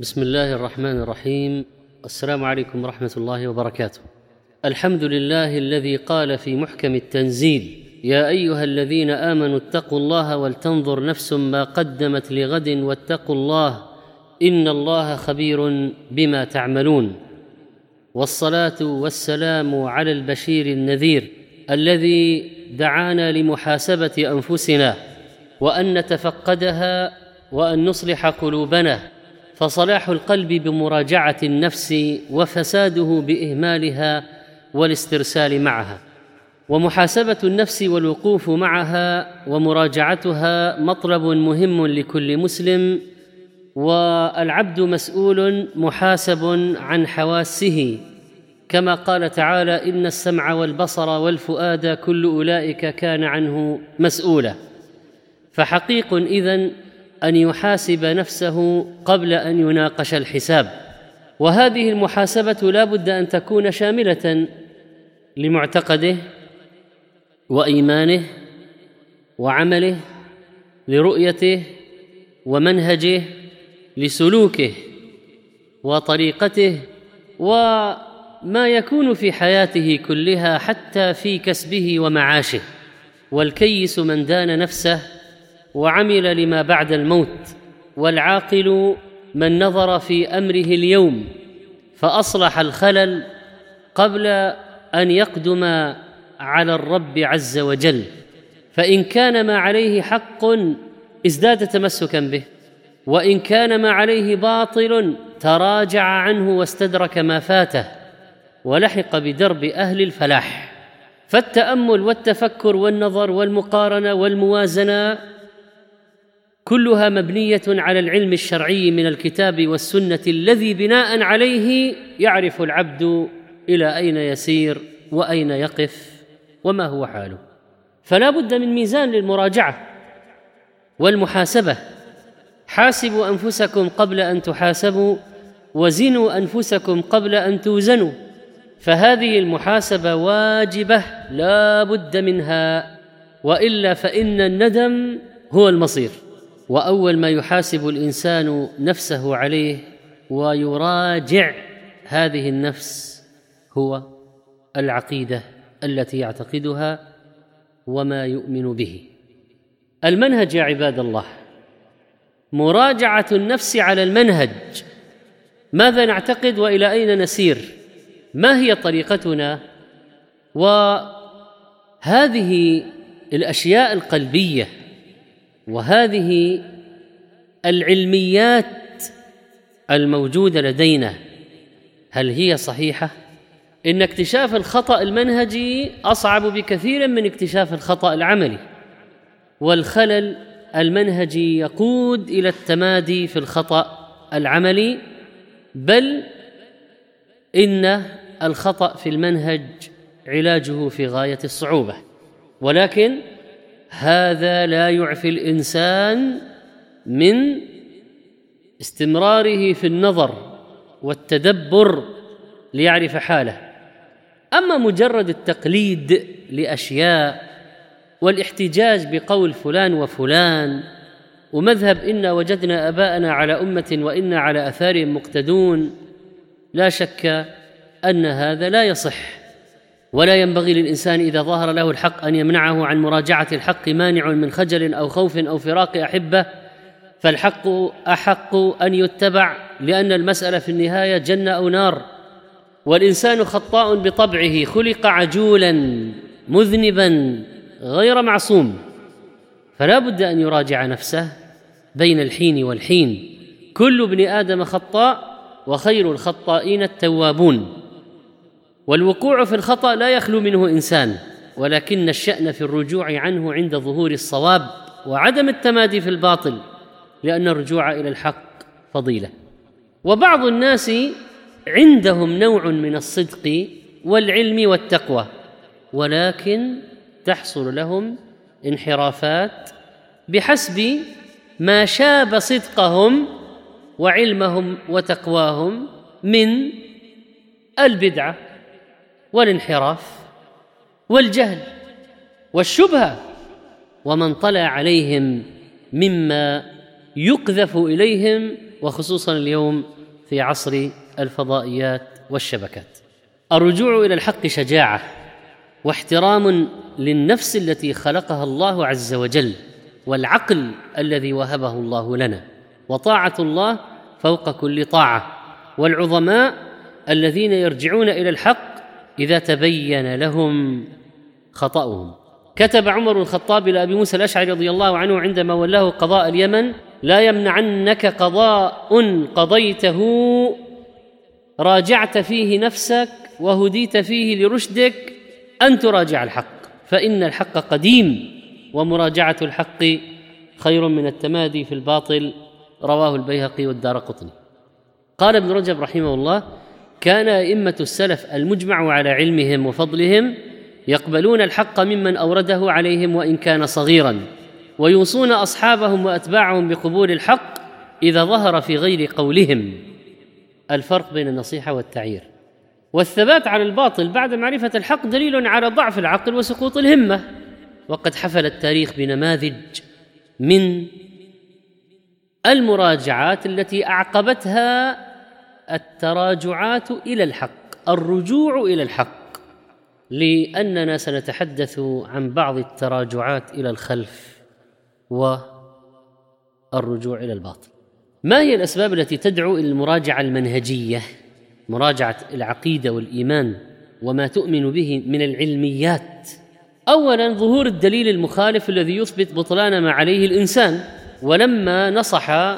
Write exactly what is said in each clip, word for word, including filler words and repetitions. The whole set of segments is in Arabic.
بسم الله الرحمن الرحيم. السلام عليكم ورحمة الله وبركاته. الحمد لله الذي قال في محكم التنزيل: يا أيها الذين آمنوا اتقوا الله ولتنظر نفس ما قدمت لغد واتقوا الله إن الله خبير بما تعملون. والصلاة والسلام على البشير النذير الذي دعانا لمحاسبة أنفسنا وأن نتفقدها وأن نصلح قلوبنا، فصلاح القلب بمراجعة النفس وفساده بإهمالها والاسترسال معها. ومحاسبة النفس والوقوف معها ومراجعتها مطلب مهم لكل مسلم، والعبد مسؤول محاسب عن حواسه، كما قال تعالى: إن السمع والبصر والفؤاد كل أولئك كان عنه مسؤولا. فحقيق إذن أن يحاسب نفسه قبل أن يناقش الحساب، وهذه المحاسبة لا بد أن تكون شاملة لمعتقده وإيمانه وعمله، لرؤيته ومنهجه، لسلوكه وطريقته، وما يكون في حياته كلها حتى في كسبه ومعاشه. والكيس من دان نفسه وعمل لما بعد الموت، والعاقل من نظر في أمره اليوم فأصلح الخلل قبل أن يقدم على الرب عز وجل، فإن كان ما عليه حق ازداد تمسكا به، وإن كان ما عليه باطل تراجع عنه واستدرك ما فاته ولحق بدرب أهل الفلاح. فالتأمل والتفكر والنظر والمقارنة والموازنة كلها مبنية على العلم الشرعي من الكتاب والسنة، الذي بناء عليه يعرف العبد إلى أين يسير وأين يقف وما هو حاله. فلا بد من ميزان للمراجعة والمحاسبة. حاسبوا أنفسكم قبل أن تحاسبوا، وزنوا أنفسكم قبل أن توزنوا. فهذه المحاسبة واجبة لا بد منها، وإلا فإن الندم هو المصير. وأول ما يحاسب الإنسان نفسه عليه ويراجع هذه النفس هو العقيدة التي يعتقدها وما يؤمن به. المنهج يا عباد الله، مراجعة النفس على المنهج. ماذا نعتقد وإلى أين نسير؟ ما هي طريقتنا؟ وهذه الأشياء القلبية وهذه العلميات الموجودة لدينا، هل هي صحيحة؟ إن اكتشاف الخطأ المنهجي أصعب بكثير من اكتشاف الخطأ العملي، والخلل المنهجي يقود إلى التمادي في الخطأ العملي، بل إن الخطأ في المنهج علاجه في غاية الصعوبة. ولكن هذا لا يعفي الإنسان من استمراره في النظر والتدبر ليعرف حاله. أما مجرد التقليد لأشياء والاحتجاج بقول فلان وفلان ومذهب إنا وجدنا آباءنا على أمة وإنا على آثارهم مقتدون، لا شك أن هذا لا يصح. ولا ينبغي للإنسان إذا ظهر له الحق أن يمنعه عن مراجعة الحق مانع من خجل أو خوف أو فراق أحبة، فالحق أحق أن يتبع، لأن المسألة في النهاية جنة أو نار. والإنسان خطاء بطبعه، خلق عجولا مذنبا غير معصوم، فلا بد أن يراجع نفسه بين الحين والحين. كل ابن آدم خطاء وخير الخطائين التوابون. والوقوع في الخطأ لا يخلو منه إنسان، ولكن الشأن في الرجوع عنه عند ظهور الصواب وعدم التمادي في الباطل، لأن الرجوع إلى الحق فضيلة. وبعض الناس عندهم نوع من الصدق والعلم والتقوى، ولكن تحصل لهم انحرافات بحسب ما شاب صدقهم وعلمهم وتقواهم من البدعة والانحراف والجهل والشبهة. ومن طلع عليهم مما يقذف إليهم وخصوصا اليوم في عصر الفضائيات والشبكات. الرجوع إلى الحق شجاعة واحترام للنفس التي خلقها الله عز وجل والعقل الذي وهبه الله لنا، وطاعة الله فوق كل طاعة، والعظماء الذين يرجعون إلى الحق إذا تبين لهم خطأهم. كتب عمر الخطاب إلى أبي موسى الأشعري رضي الله عنه عندما ولاه قضاء اليمن: لا يمنعنك قضاء قضيته راجعت فيه نفسك وهديت فيه لرشدك أن تراجع الحق، فإن الحق قديم ومراجعة الحق خير من التمادي في الباطل. رواه البيهقي والدارقطني. قال ابن رجب رحمه الله: كان أئمة السلف المجمع على علمهم وفضلهم يقبلون الحق ممن أورده عليهم وإن كان صغيرا، ويوصون أصحابهم وأتباعهم بقبول الحق إذا ظهر في غير قولهم. الفرق بين النصيحة والتعيير. والثبات على الباطل بعد معرفة الحق دليل على ضعف العقل وسقوط الهمة، وقد حفل التاريخ بنماذج من المراجعات التي أعقبتها التراجعات إلى الحق، الرجوع إلى الحق، لأننا سنتحدث عن بعض التراجعات إلى الخلف والرجوع إلى الباطل. ما هي الأسباب التي تدعو إلى المراجعة المنهجية، مراجعة العقيدة والإيمان وما تؤمن به من العلميات؟ أولاً ظهور الدليل المخالف الذي يثبت بطلان ما عليه الإنسان. ولما نصح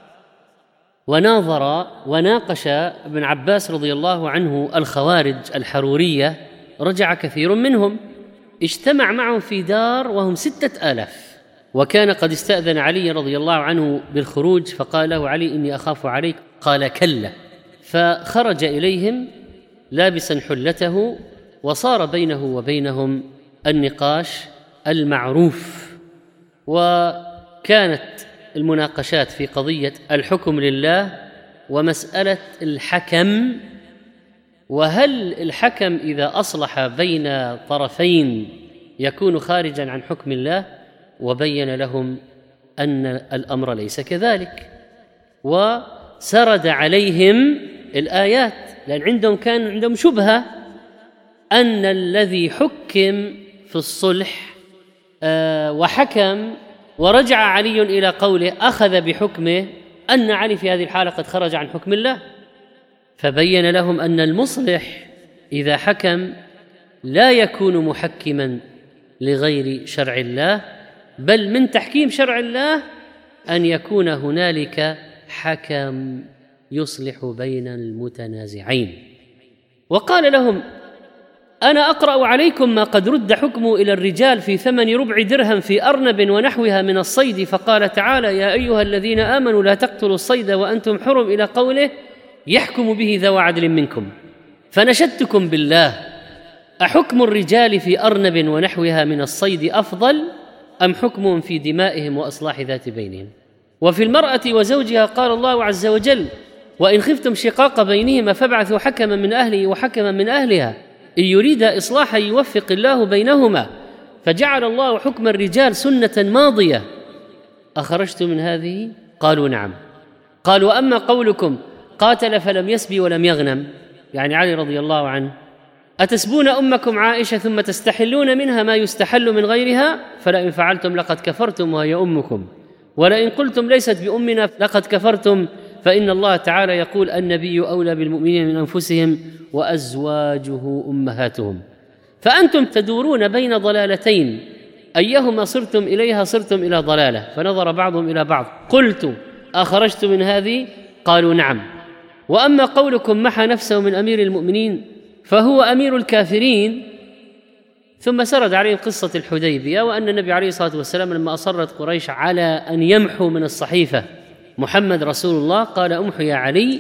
وناظر وناقش ابن عباس رضي الله عنه الخوارج الحرورية رجع كثير منهم، اجتمع معهم في دار وهم ستة آلاف، وكان قد استأذن علي رضي الله عنه بالخروج، فقال له علي: إني أخاف عليك. قال: كلا. فخرج إليهم لابسا حلته، وصار بينه وبينهم النقاش المعروف. وكانت المناقشات في قضية الحكم لله ومسألة الحكم، وهل الحكم إذا أصلح بين طرفين يكون خارجا عن حكم الله؟ وبين لهم أن الأمر ليس كذلك، وسرد عليهم الآيات، لأن عندهم كان عندهم شبهة أن الذي حكم في الصلح آه وحكم ورجع علي إلى قوله أخذ بحكمه، أن علي في هذه الحالة قد خرج عن حكم الله. فبين لهم أن المصلح إذا حكم لا يكون محكما لغير شرع الله، بل من تحكيم شرع الله أن يكون هنالك حكم يصلح بين المتنازعين. وقال لهم: أنا أقرأ عليكم ما قد رد حكمه إلى الرجال في ثمن ربع درهم في أرنب ونحوها من الصيد، فقال تعالى: يا أيها الذين آمنوا لا تقتلوا الصيد وأنتم حرم، إلى قوله: يحكم به ذو عدل منكم. فنشدتكم بالله، أحكم الرجال في أرنب ونحوها من الصيد أفضل أم حكمهم في دمائهم وإصلاح ذات بينهم؟ وفي المرأة وزوجها قال الله عز وجل: وإن خفتم شقاق بينهما فابعثوا حكما من أهله وحكما من أهلها إن يريد إصلاحا يوفق الله بينهما. فجعل الله حكم الرجال سنة ماضية. أخرجتم من هذه؟ قالوا: نعم. قالوا: أما قولكم قاتل فلم يسبي ولم يغنم، يعني علي رضي الله عنه، أتسبون أمكم عائشة ثم تستحلون منها ما يستحل من غيرها؟ فلئن فعلتم لقد كفرتم وهي أمكم، ولئن قلتم ليست بأمنا لقد كفرتم، فإن الله تعالى يقول: النبي أولى بالمؤمنين من أنفسهم وأزواجه أمهاتهم. فأنتم تدورون بين ضلالتين، أيهما صرتم إليها صرتم إلى ضلالة. فنظر بعضهم إلى بعض: قلت أخرجت من هذه؟ قالوا: نعم. وأما قولكم محى نفسه من أمير المؤمنين فهو أمير الكافرين. ثم سرد عليهم قصة الحديبية، وأن النبي عليه الصلاة والسلام لما أصرت قريش على أن يمحوا من الصحيفة محمد رسول الله قال: أمحوا يا علي،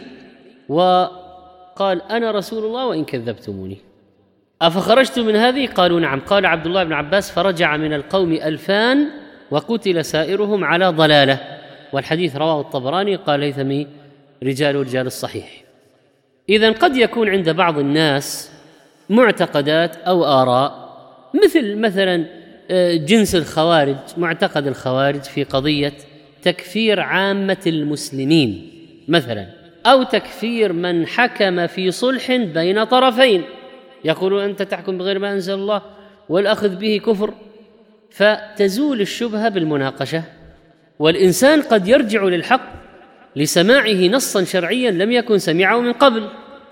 وقال: أنا رسول الله وإن كذبتموني. أفخرجت من هذه؟ قالوا: نعم. قال عبد الله بن عباس: فرجع من القوم ألفان وقتل سائرهم على ضلالة. والحديث رواه الطبراني، قال الهيثمي: رجال رجال الصحيح. إذن قد يكون عند بعض الناس معتقدات أو آراء، مثل مثلا جنس الخوارج، معتقد الخوارج في قضية تكفير عامة المسلمين، مثلا، أو تكفير من حكم في صلح بين طرفين، يقولون أنت تحكم بغير ما أنزل الله والأخذ به كفر، فتزول الشبهة بالمناقشة. والإنسان قد يرجع للحق لسماعه نصا شرعيا لم يكن سمعه من قبل،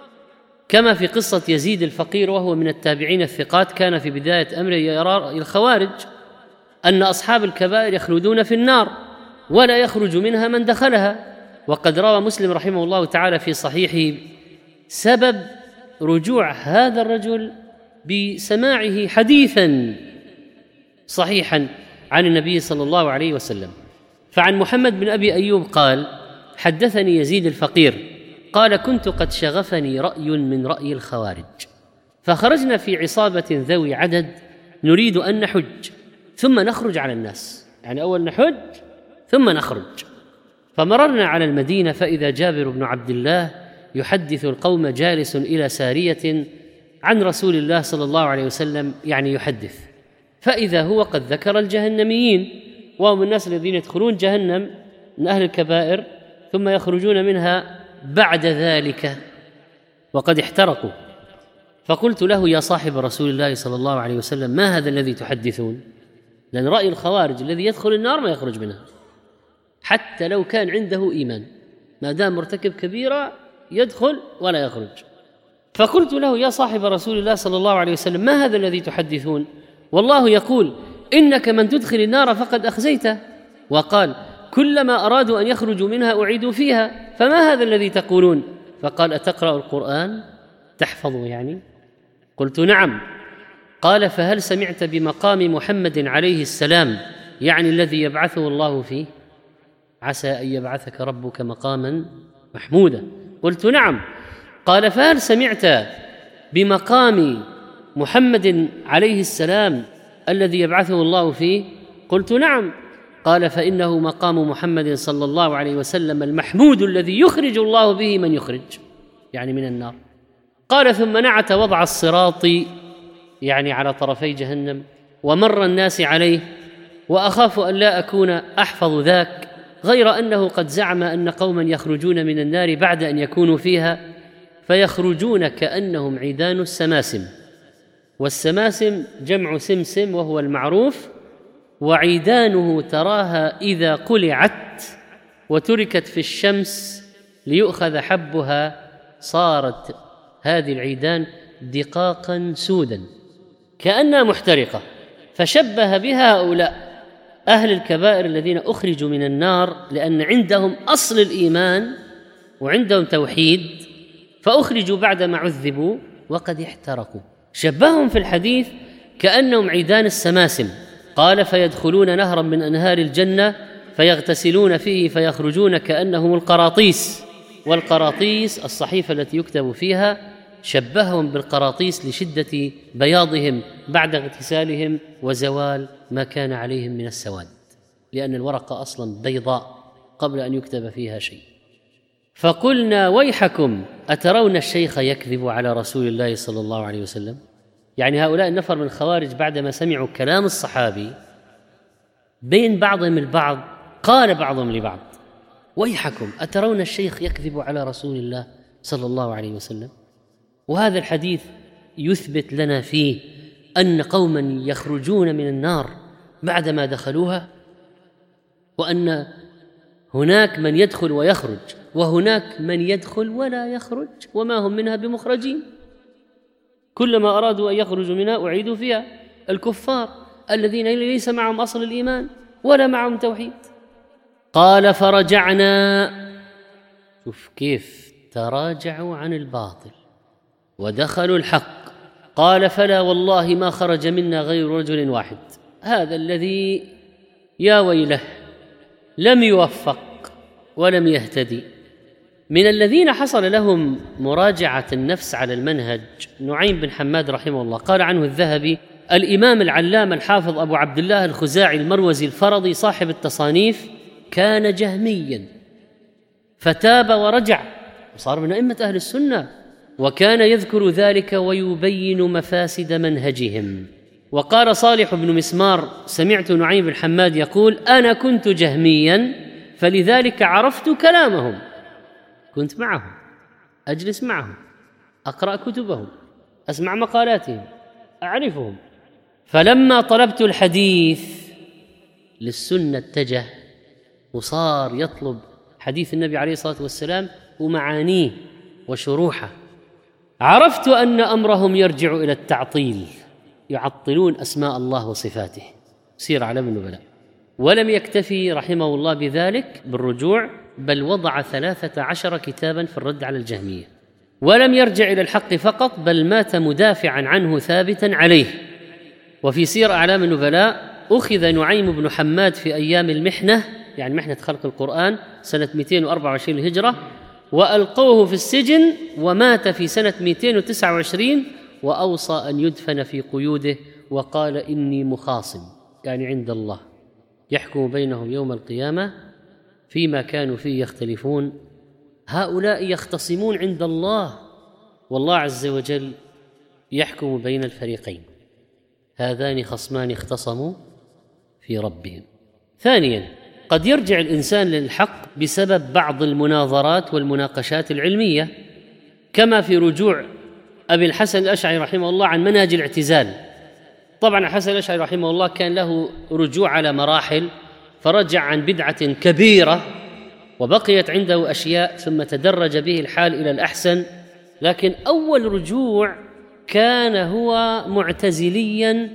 كما في قصة يزيد الفقير وهو من التابعين الثقات، كان في بداية أمره يرى الخوارج أن أصحاب الكبائر يخلدون في النار ولا يخرج منها من دخلها. وقد روى مسلم رحمه الله تعالى في صحيحه سبب رجوع هذا الرجل بسماعه حديثا صحيحا عن النبي صلى الله عليه وسلم. فعن محمد بن أبي أيوب قال: حدثني يزيد الفقير قال: كنت قد شغفني رأي من رأي الخوارج، فخرجنا في عصابة ذوي عدد نريد أن نحج ثم نخرج على الناس، يعني أول نحج ثم نخرج. فمررنا على المدينة فإذا جابر بن عبد الله يحدث القوم جالس إلى سارية عن رسول الله صلى الله عليه وسلم، يعني يحدث، فإذا هو قد ذكر الجهنميين، وهم الناس الذين يدخلون جهنم من أهل الكبائر ثم يخرجون منها بعد ذلك وقد احترقوا. فقلت له: يا صاحب رسول الله صلى الله عليه وسلم، ما هذا الذي تحدثون؟ لأن رأي الخوارج الذي يدخل النار ما يخرج منها حتى لو كان عنده إيمان، ما دام مرتكب كبيرة يدخل ولا يخرج. فقلت له: يا صاحب رسول الله صلى الله عليه وسلم، ما هذا الذي تحدثون؟ والله يقول: إنك من تدخل النار فقد أخزيته، وقال: كلما أرادوا أن يخرجوا منها أعيدوا فيها، فما هذا الذي تقولون؟ فقال: أتقرأ القرآن تحفظه يعني؟ قلت: نعم. قال: فهل سمعت بمقام محمد عليه السلام، يعني الذي يبعثه الله فيه؟ عسى أن يبعثك ربك مقاما محمودا. قلت: نعم. قال: فهل سمعت بمقام محمد عليه السلام الذي يبعثه الله فيه؟ قلت: نعم. قال: فإنه مقام محمد صلى الله عليه وسلم المحمود الذي يخرج الله به من يخرج، يعني من النار. قال: ثم نعت وضع الصراط، يعني على طرفي جهنم، ومر الناس عليه، وأخاف أن لا أكون أحفظ ذاك، غير أنه قد زعم أن قوما يخرجون من النار بعد أن يكونوا فيها، فيخرجون كأنهم عيدان السماسم، والسماسم جمع سمسم وهو المعروف، وعيدانه تراها إذا قلعت وتركت في الشمس ليؤخذ حبها صارت هذه العيدان دقاقا سودا كأنها محترقة. فشبه بها هؤلاء أهل الكبائر الذين أخرجوا من النار لأن عندهم أصل الإيمان وعندهم توحيد، فأخرجوا بعدما عذبوا وقد احترقوا. شبههم في الحديث كأنهم عيدان السماسم. قال: فيدخلون نهرا من أنهار الجنة فيغتسلون فيه فيخرجون كأنهم القراطيس. والقراطيس الصحيفة التي يكتب فيها، شبههم بالقراطيس لشدة بياضهم بعد اغتسالهم وزوال ما كان عليهم من السواد، لأن الورقة أصلا بيضاء قبل أن يكتب فيها شيء. فقلنا: ويحكم أترون الشيخ يكذب على رسول الله صلى الله عليه وسلم؟ يعني هؤلاء النفر من الخوارج بعدما سمعوا كلام الصحابي بين بعضهم البعض قال بعضهم لبعض: ويحكم أترون الشيخ يكذب على رسول الله صلى الله عليه وسلم؟ وهذا الحديث يثبت لنا فيه أن قوما يخرجون من النار بعدما دخلوها، وأن هناك من يدخل ويخرج، وهناك من يدخل ولا يخرج وما هم منها بمخرجين، كلما أرادوا أن يخرجوا منها أعيدوا فيها. الكفار الذين ليس معهم أصل الإيمان ولا معهم توحيد. قال: فرجعنا، شوف كيف تراجعوا عن الباطل ودخلوا الحق. قال: فلا والله ما خرج منا غير رجل واحد، هذا الذي يا ويله لم يوفق ولم يهتدي. من الذين حصل لهم مراجعة النفس على المنهج نعيم بن حماد رحمه الله، قال عنه الذهبي: الإمام العلامة الحافظ أبو عبد الله الخزاعي المروزي الفرضي صاحب التصانيف كان جهميا فتاب ورجع وصار من أئمة أهل السنة، وكان يذكر ذلك ويبين مفاسد منهجهم. وقال صالح بن مسمار: سمعت نعيم بن حماد يقول: أنا كنت جهميا فلذلك عرفت كلامهم، كنت معهم، أجلس معهم، أقرأ كتبهم، أسمع مقالاتهم، أعرفهم. فلما طلبت الحديث للسنة اتجه وصار يطلب حديث النبي عليه الصلاة والسلام ومعانيه وشروحه. عرفت أن أمرهم يرجع إلى التعطيل، يعطلون أسماء الله وصفاته. سير أعلام النبلاء. ولم يكتفي رحمه الله بذلك بالرجوع، بل وضع ثلاثة عشر كتابا في الرد على الجهمية. ولم يرجع إلى الحق فقط، بل مات مدافعا عنه ثابتا عليه. وفي سير أعلام النبلاء أخذ نعيم بن حماد في أيام المحنة، يعني محنة خلق القرآن سنة مئتين وأربعة وعشرين الهجرة، وألقوه في السجن، ومات في سنة مئتين وتسعة وعشرين، وأوصى أن يدفن في قيوده، وقال إني مخاصم، يعني عند الله يحكم بينهم يوم القيامة فيما كانوا فيه يختلفون. هؤلاء يختصمون عند الله، والله عز وجل يحكم بين الفريقين. هذان خصمان اختصموا في ربهم. ثانيا، قد يرجع الإنسان للحق بسبب بعض المناظرات والمناقشات العلمية، كما في رجوع أبي الحسن الأشعري رحمه الله عن منهج الاعتزال. طبعا الحسن الأشعري رحمه الله كان له رجوع على مراحل، فرجع عن بدعة كبيرة وبقيت عنده أشياء، ثم تدرج به الحال إلى الأحسن. لكن أول رجوع كان هو معتزليا،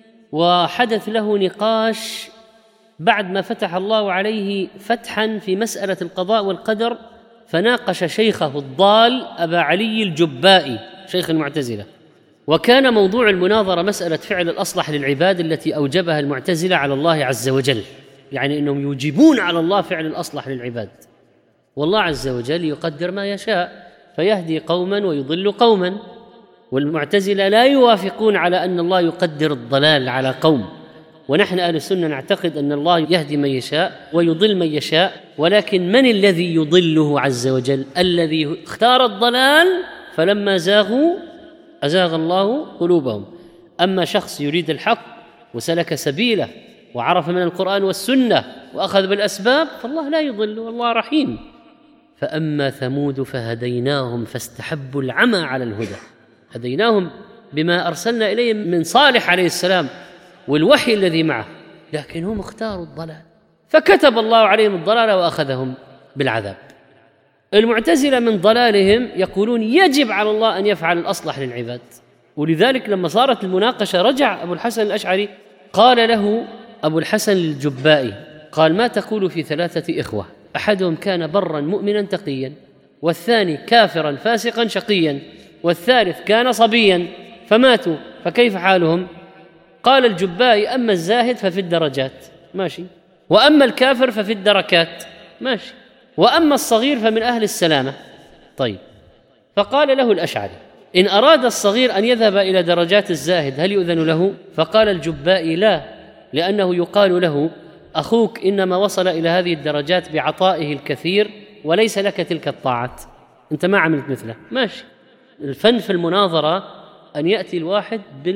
وحدث له نقاش بعد ما فتح الله عليه فتحا في مسألة القضاء والقدر، فناقش شيخه الضال أبا علي الجبائي شيخ المعتزلة، وكان موضوع المناظرة مسألة فعل الأصلح للعباد التي أوجبها المعتزلة على الله عز وجل، يعني أنهم يوجبون على الله فعل الأصلح للعباد، والله عز وجل يقدر ما يشاء فيهدي قوما ويضل قوما. والمعتزلة لا يوافقون على أن الله يقدر الضلال على قوم، ونحن أهل السنة نعتقد أن الله يهدي من يشاء ويضل من يشاء. ولكن من الذي يضله عز وجل؟ الذي اختار الضلال، فلما زاغوا أزاغ الله قلوبهم. أما شخص يريد الحق وسلك سبيله وعرف من القرآن والسنة وأخذ بالأسباب، فالله لا يضل والله رحيم. فأما ثمود فهديناهم فاستحبوا العمى على الهدى، هديناهم بما أرسلنا إليهم من صالح عليه السلام والوحي الذي معه، لكن هم اختاروا الضلال فكتب الله عليهم الضلال وأخذهم بالعذاب. المعتزلة من ضلالهم يقولون يجب على الله أن يفعل الأصلح للعباد، ولذلك لما صارت المناقشة رجع أبو الحسن الأشعري قال له أبو الحسن الجبائي، قال: ما تقول في ثلاثة إخوة أحدهم كان برا مؤمنا تقيا، والثاني كافرا فاسقا شقيا، والثالث كان صبيا فماتوا، فكيف حالهم؟ قال الجبائي: أما الزاهد ففي الدرجات، ماشي، وأما الكافر ففي الدركات، ماشي، وأما الصغير فمن أهل السلامة. طيب، فقال له الأشعري: إن أراد الصغير أن يذهب إلى درجات الزاهد هل يؤذن له؟ فقال الجبائي: لا، لأنه يقال له: أخوك إنما وصل إلى هذه الدرجات بعطائه الكثير وليس لك تلك الطاعات، أنت ما عملت مثله. ماشي. الفن في المناظرة أن يأتي الواحد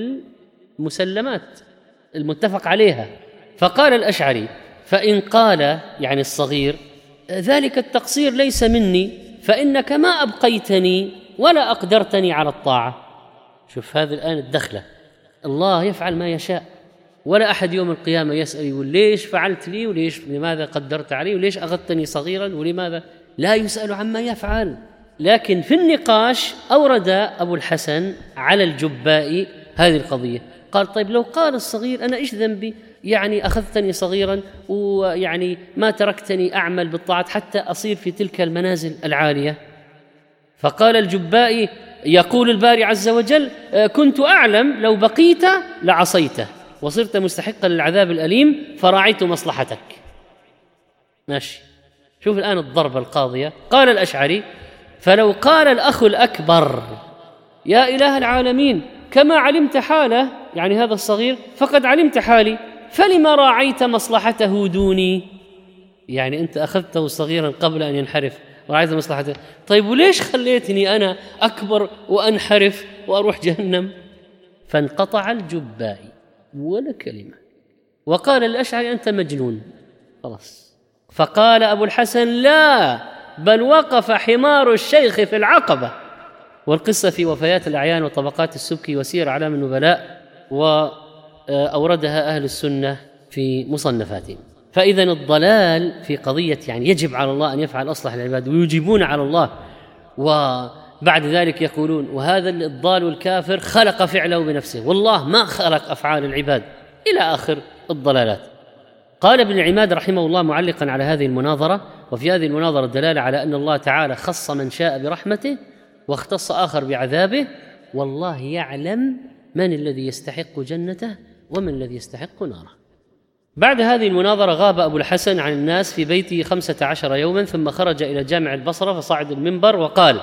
بالمسلمات المتفق عليها. فقال الأشعري: فإن قال، يعني الصغير، ذلك التقصير ليس مني، فإنك ما أبقيتني ولا أقدرتني على الطاعة. شوف هذا الآن الدخلة، الله يفعل ما يشاء، ولا أحد يوم القيامة يسأل يقول ليش فعلت لي، وليش لماذا قدرت علي، وليش أخذتني صغيرا، ولماذا. لا يسأل عما يفعل. لكن في النقاش أورد أبو الحسن على الجبائي هذه القضية، قال: طيب لو قال الصغير أنا إيش ذنبي، يعني أخذتني صغيرا ويعني ما تركتني أعمل بالطاعات حتى أصير في تلك المنازل العالية. فقال الجبائي: يقول الباري عز وجل: كنت أعلم لو بقيت لعصيته وصرت مستحقا للعذاب الأليم فراعيت مصلحتك. ماشي. شوف الآن الضربة القاضية. قال الأشعري: فلو قال الأخ الأكبر: يا إله العالمين، كما علمت حاله، يعني هذا الصغير، فقد علمت حالي، فلما راعيت مصلحته دوني، يعني أنت أخذته صغيرا قبل أن ينحرف وراعيت مصلحته، طيب وليش خليتني أنا أكبر وأنحرف وأروح جهنم؟ فانقطع الجبائي ولا كلمة، وقال الأشعري: أنت مجنون، خلاص. فقال أبو الحسن: لا، بل وقف حمار الشيخ في العقبة. والقصة في وفيات الأعيان وطبقات السبكي وسير أعلام النبلاء، وأوردها أهل السنة في مصنفاتهم. فإذا الضلال في قضية يعني يجب على الله أن يفعل أصلح العباد ويجيبون على الله، وبعد ذلك يقولون وهذا الضال والكافر خلق فعله بنفسه، والله ما خلق أفعال العباد، إلى آخر الضلالات. قال ابن العماد رحمه الله معلقا على هذه المناظرة: وفي هذه المناظرة الدلالة على أن الله تعالى خص من شاء برحمته واختص آخر بعذابه، والله يعلم من الذي يستحق جنته ومن الذي يستحق ناره. بعد هذه المناظرة غاب أبو الحسن عن الناس في بيته خمسة عشر يوما، ثم خرج إلى جامع البصرة فصعد المنبر وقال: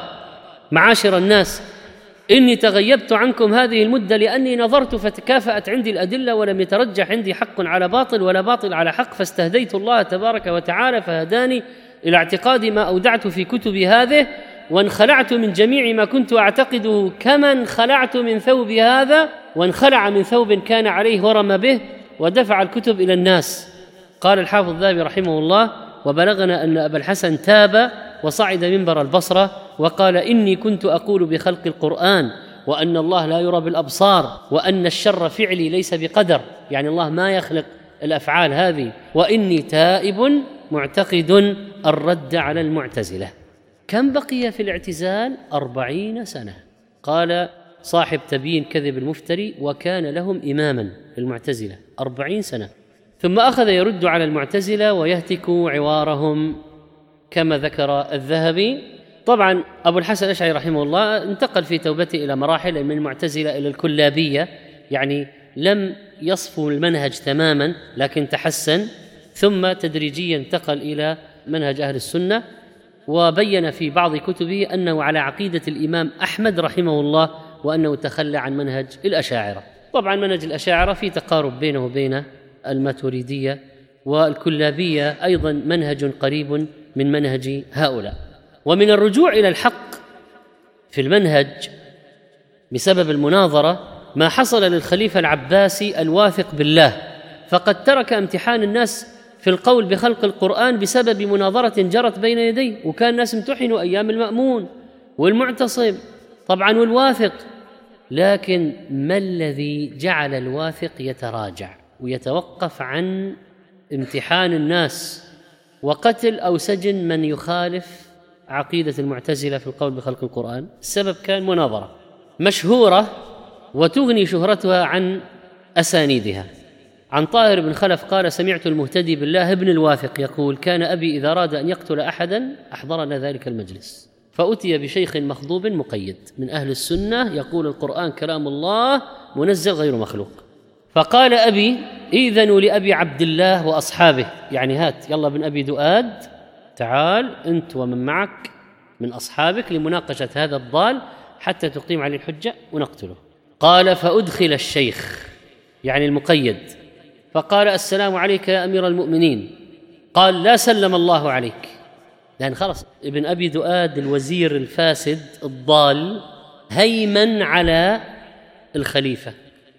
معاشر الناس، إني تغيبت عنكم هذه المدة لأني نظرت فتكافأت عندي الأدلة ولم يترجح عندي حق على باطل ولا باطل على حق، فاستهديت الله تبارك وتعالى فهداني إلى اعتقاد ما أودعت في كتبي هذه، وانخلعت من جميع ما كنت أعتقده كما انخلعت من ثوب هذا، وانخلع من ثوب كان عليه ورم به، ودفع الكتب إلى الناس. قال الحافظ الذهبي رحمه الله: وبلغنا أن أبا الحسن تاب وصعد منبر البصرة وقال: إني كنت أقول بخلق القرآن، وأن الله لا يرى بالأبصار، وأن الشر فعلي ليس بقدر، يعني الله ما يخلق الأفعال هذه، وإني تائب معتقد الرد على المعتزلة. كم بقي في الاعتزال؟ أربعين سنة. قال صاحب تبيين كذب المفتري: وكان لهم إماما المعتزلة أربعين سنة، ثم أخذ يرد على المعتزلة ويهتك عوارهم كما ذكر الذهبي. طبعا أبو الحسن الأشعري رحمه الله انتقل في توبته إلى مراحل، من المعتزلة إلى الكلابية، يعني لم يصفوا المنهج تماما لكن تحسن، ثم تدريجيا انتقل إلى منهج أهل السنة، وبين في بعض كتبه أنه على عقيدة الإمام أحمد رحمه الله، وأنه تخلى عن منهج الأشاعرة. طبعا منهج الأشاعرة في تقارب بينه وبين الماتريدية، والكلابية أيضا منهج قريب من منهج هؤلاء. ومن الرجوع إلى الحق في المنهج بسبب المناظرة ما حصل للخليفة العباسي الواثق بالله، فقد ترك امتحان الناس في القول بخلق القرآن بسبب مناظرة جرت بين يديه، وكان الناس امتحنوا أيام المأمون والمعتصم طبعا والواثق، لكن ما الذي جعل الواثق يتراجع ويتوقف عن امتحان الناس وقتل أو سجن من يخالف عقيدة المعتزلة في القول بخلق القرآن؟ السبب كان مناظرة مشهورة وتغني شهرتها عن أسانيدها. عن طاهر بن خلف قال: سمعت المهتدي بالله ابن الواثق يقول: كان أبي إذا أراد أن يقتل أحدا أحضرنا ذلك المجلس، فأتي بشيخ مخضوب مقيد من أهل السنة يقول القرآن كلام الله منزل غير مخلوق، فقال أبي: إذنوا لأبي عبد الله وأصحابه، يعني هات يلا بن أبي دؤاد، تعال أنت ومن معك من أصحابك لمناقشة هذا الضال حتى تقيم عليه الحجة ونقتله. قال: فأدخل الشيخ يعني المقيد، فقال: السلام عليك يا أمير المؤمنين. قال: لا سلم الله عليك، لأن خلص ابن أبي دؤاد الوزير الفاسد الضال هيمن على الخليفة،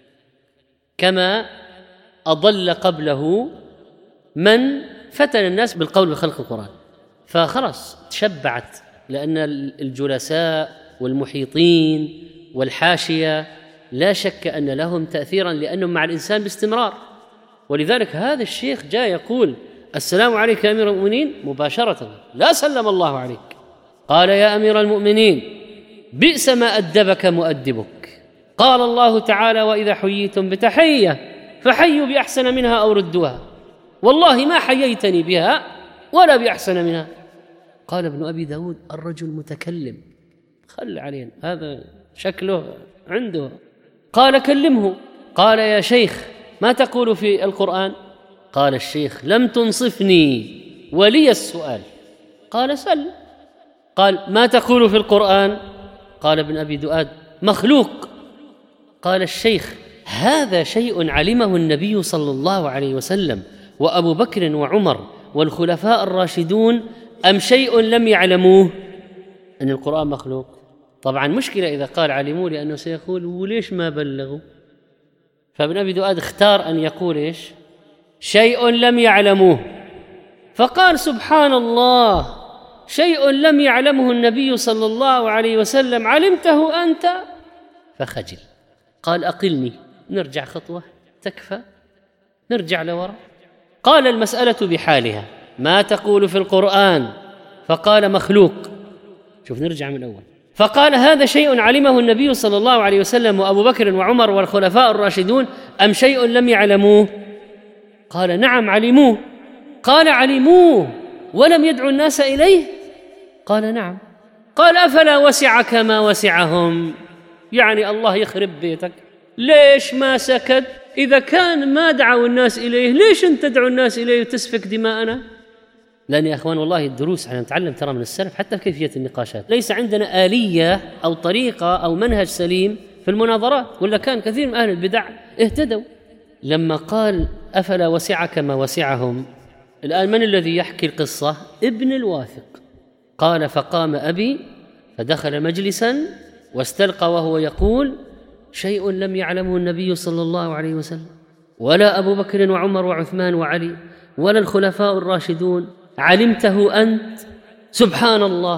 كما أضل قبله من فتن الناس بالقول بخلق القرآن، فخلص تشبعت، لأن الجلساء والمحيطين والحاشية لا شك أن لهم تأثيرا، لأنهم مع الإنسان باستمرار. ولذلك هذا الشيخ جاء يقول: السلام عليك يا أمير المؤمنين، مباشرة لا سلم الله عليك. قال: يا أمير المؤمنين، بئس ما أدبك مؤدبك، قال الله تعالى: وإذا حييتم بتحية فحيوا بأحسن منها أو ردوها، والله ما حييتني بها ولا بأحسن منها. قال ابن أبي داود: الرجل متكلم، خل علينا، هذا شكله عنده. قال: كلمه. قال: يا شيخ ما تقول في القرآن؟ قال الشيخ: لم تنصفني ولي السؤال. قال: سل. قال: ما تقول في القرآن؟ قال ابن أبي دؤاد: مخلوق. قال الشيخ: هذا شيء علمه النبي صلى الله عليه وسلم وأبو بكر وعمر والخلفاء الراشدون، أم شيء لم يعلموه أن القرآن مخلوق؟ طبعا مشكلة إذا قال علموه، لأنه سيقول وليش ما بلغوا؟ فابن أبي دؤاد اختار أن يقول إيش؟ شيء لم يعلموه. فقال: سبحان الله، شيء لم يعلمه النبي صلى الله عليه وسلم علمته أنت؟ فخجل، قال أقلني. نرجع خطوة تكفى، نرجع لوراء. قال المسألة بحالها، ما تقول في القرآن؟ فقال مخلوق. شوف، نرجع من الأول. فقال هذا شيء علمه النبي صلى الله عليه وسلم وأبو بكر وعمر والخلفاء الراشدون أم شيء لم يعلموه؟ قال نعم علموه. قال علموه ولم يدعوا الناس إليه؟ قال نعم. قال أفلا وسعك ما وسعهم؟ يعني الله يخرب بيتك، ليش ما سكت؟ إذا كان ما دعوا الناس إليه ليش أنت تدعو الناس إليه وتسفك دماءنا؟ لأن يا أخوان والله الدروس على نتعلم ترى من السلف حتى في كيفية النقاشات. ليس عندنا آلية أو طريقة أو منهج سليم في المناظرات، ولا كان كثير من أهل البدع اهتدوا. لما قال أفلا وسعك ما وسعهم، الآن من الذي يحكي القصة؟ ابن الواثق. قال فقام أبي فدخل مجلسا واستلقى وهو يقول شيء لم يعلمه النبي صلى الله عليه وسلم ولا أبو بكر وعمر وعثمان وعلي ولا الخلفاء الراشدون، علمته أنت؟ سبحان الله،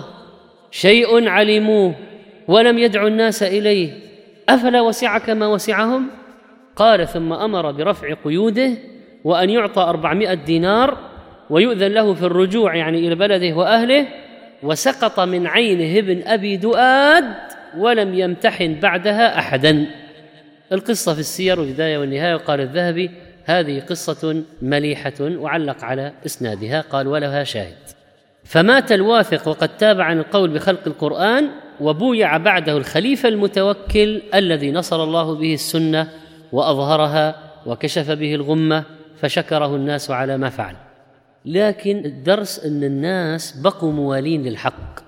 شيء علموه ولم يدعوا الناس إليه، أفلا وسعك ما وسعهم؟ قال ثم أمر برفع قيوده وأن يعطى أربعمائة دينار ويؤذن له في الرجوع يعني إلى بلده وأهله، وسقط من عينه ابن أبي دؤاد ولم يمتحن بعدها أحدا. القصة في السير والبداية والنهاية. وقال الذهبي هذه قصة مليحة، وعلق على إسنادها قال ولها شاهد. فمات الواثق وقد تاب عن القول بخلق القرآن، وبويع بعده الخليفة المتوكل الذي نصر الله به السنة وأظهرها وكشف به الغمة، فشكره الناس على ما فعل. لكن الدرس أن الناس بقوا موالين للحق،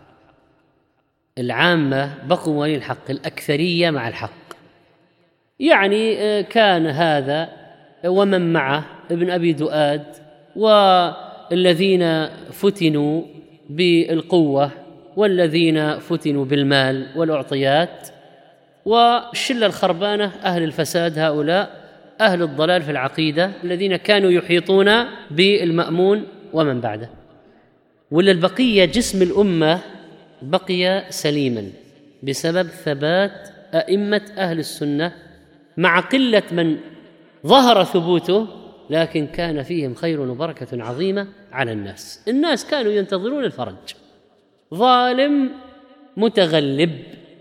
العامة بقوا موالين الحق، الأكثرية مع الحق. يعني كان هذا ومن معه ابن أبي دؤاد والذين فتنوا بالقوة والذين فتنوا بالمال والأعطيات، والشلة الخربانة أهل الفساد، هؤلاء أهل الضلال في العقيدة الذين كانوا يحيطون بالمأمون ومن بعده. ولا البقية جسم الأمة بقي سليما بسبب ثبات أئمة أهل السنة، مع قلة من ظهر ثبوته، لكن كان فيهم خير وبركة عظيمة على الناس. الناس كانوا ينتظرون الفرج، ظالم متغلب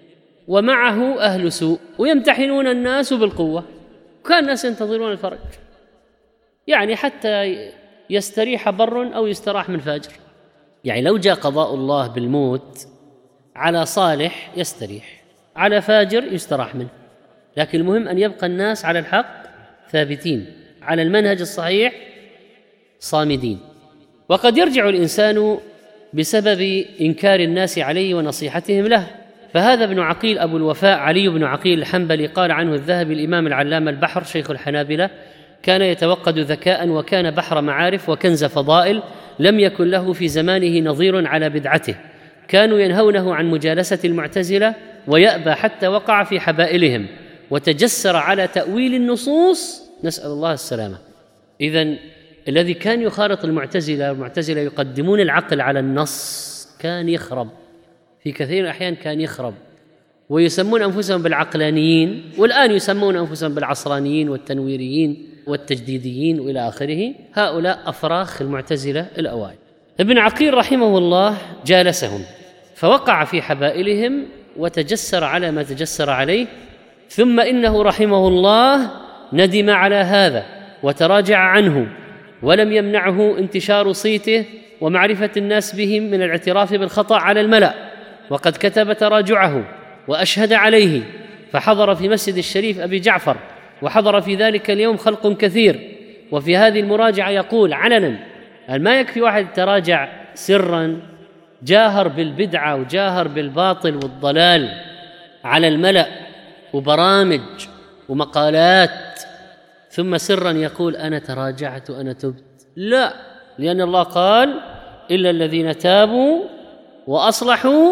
ومعه أهل سوء ويمتحنون الناس بالقوة، كان الناس ينتظرون الفرج، يعني حتى يستريح بر أو يستراح من فاجر. يعني لو جاء قضاء الله بالموت على صالح يستريح، على فاجر يستراح منه، لكن المهم أن يبقى الناس على الحق ثابتين على المنهج الصحيح صامدين. وقد يرجع الإنسان بسبب إنكار الناس عليه ونصيحتهم له. فهذا ابن عقيل أبو الوفاء علي بن عقيل الحنبلي قال عنه الذهبي الإمام العلامة البحر شيخ الحنابلة كان يتوقد ذكاء وكان بحر معارف وكنز فضائل، لم يكن له في زمانه نظير على بدعته، كانوا ينهونه عن مجالسة المعتزلة ويأبى حتى وقع في حبائلهم وتجسر على تأويل النصوص، نسأل الله السلامة. إذن الذي كان يخالط المعتزلة، المعتزلة يقدمون العقل على النص، كان يخرب في كثير من الأحيان، كان يخرب، ويسمون أنفسهم بالعقلانيين، والآن يسمون أنفسهم بالعصرانيين والتنويريين والتجديديين وإلى آخره. هؤلاء أفراخ المعتزلة الأوائل. ابن عقيل رحمه الله جالسهم فوقع في حبائلهم وتجسر على ما تجسر عليه، ثم إنه رحمه الله ندم على هذا وتراجع عنه، ولم يمنعه انتشار صيته ومعرفة الناس بهم من الاعتراف بالخطأ على الملأ، وقد كتب تراجعه وأشهد عليه، فحضر في مسجد الشريف أبي جعفر، وحضر في ذلك اليوم خلق كثير. وفي هذه المراجعة يقول علنا، ما يكفي واحد تراجع سرا، جاهر بالبدعة وجاهر بالباطل والضلال على الملأ وبرامج ومقالات، ثم سرا يقول أنا تراجعت أنا تبت. لا، لأن الله قال إلا الذين تابوا وأصلحوا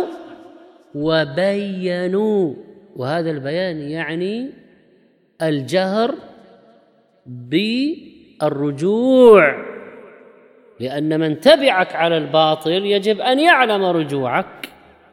وبينوا، وهذا البيان يعني الجهر بالرجوع لأن من تبعك على الباطل يجب أن يعلم رجوعك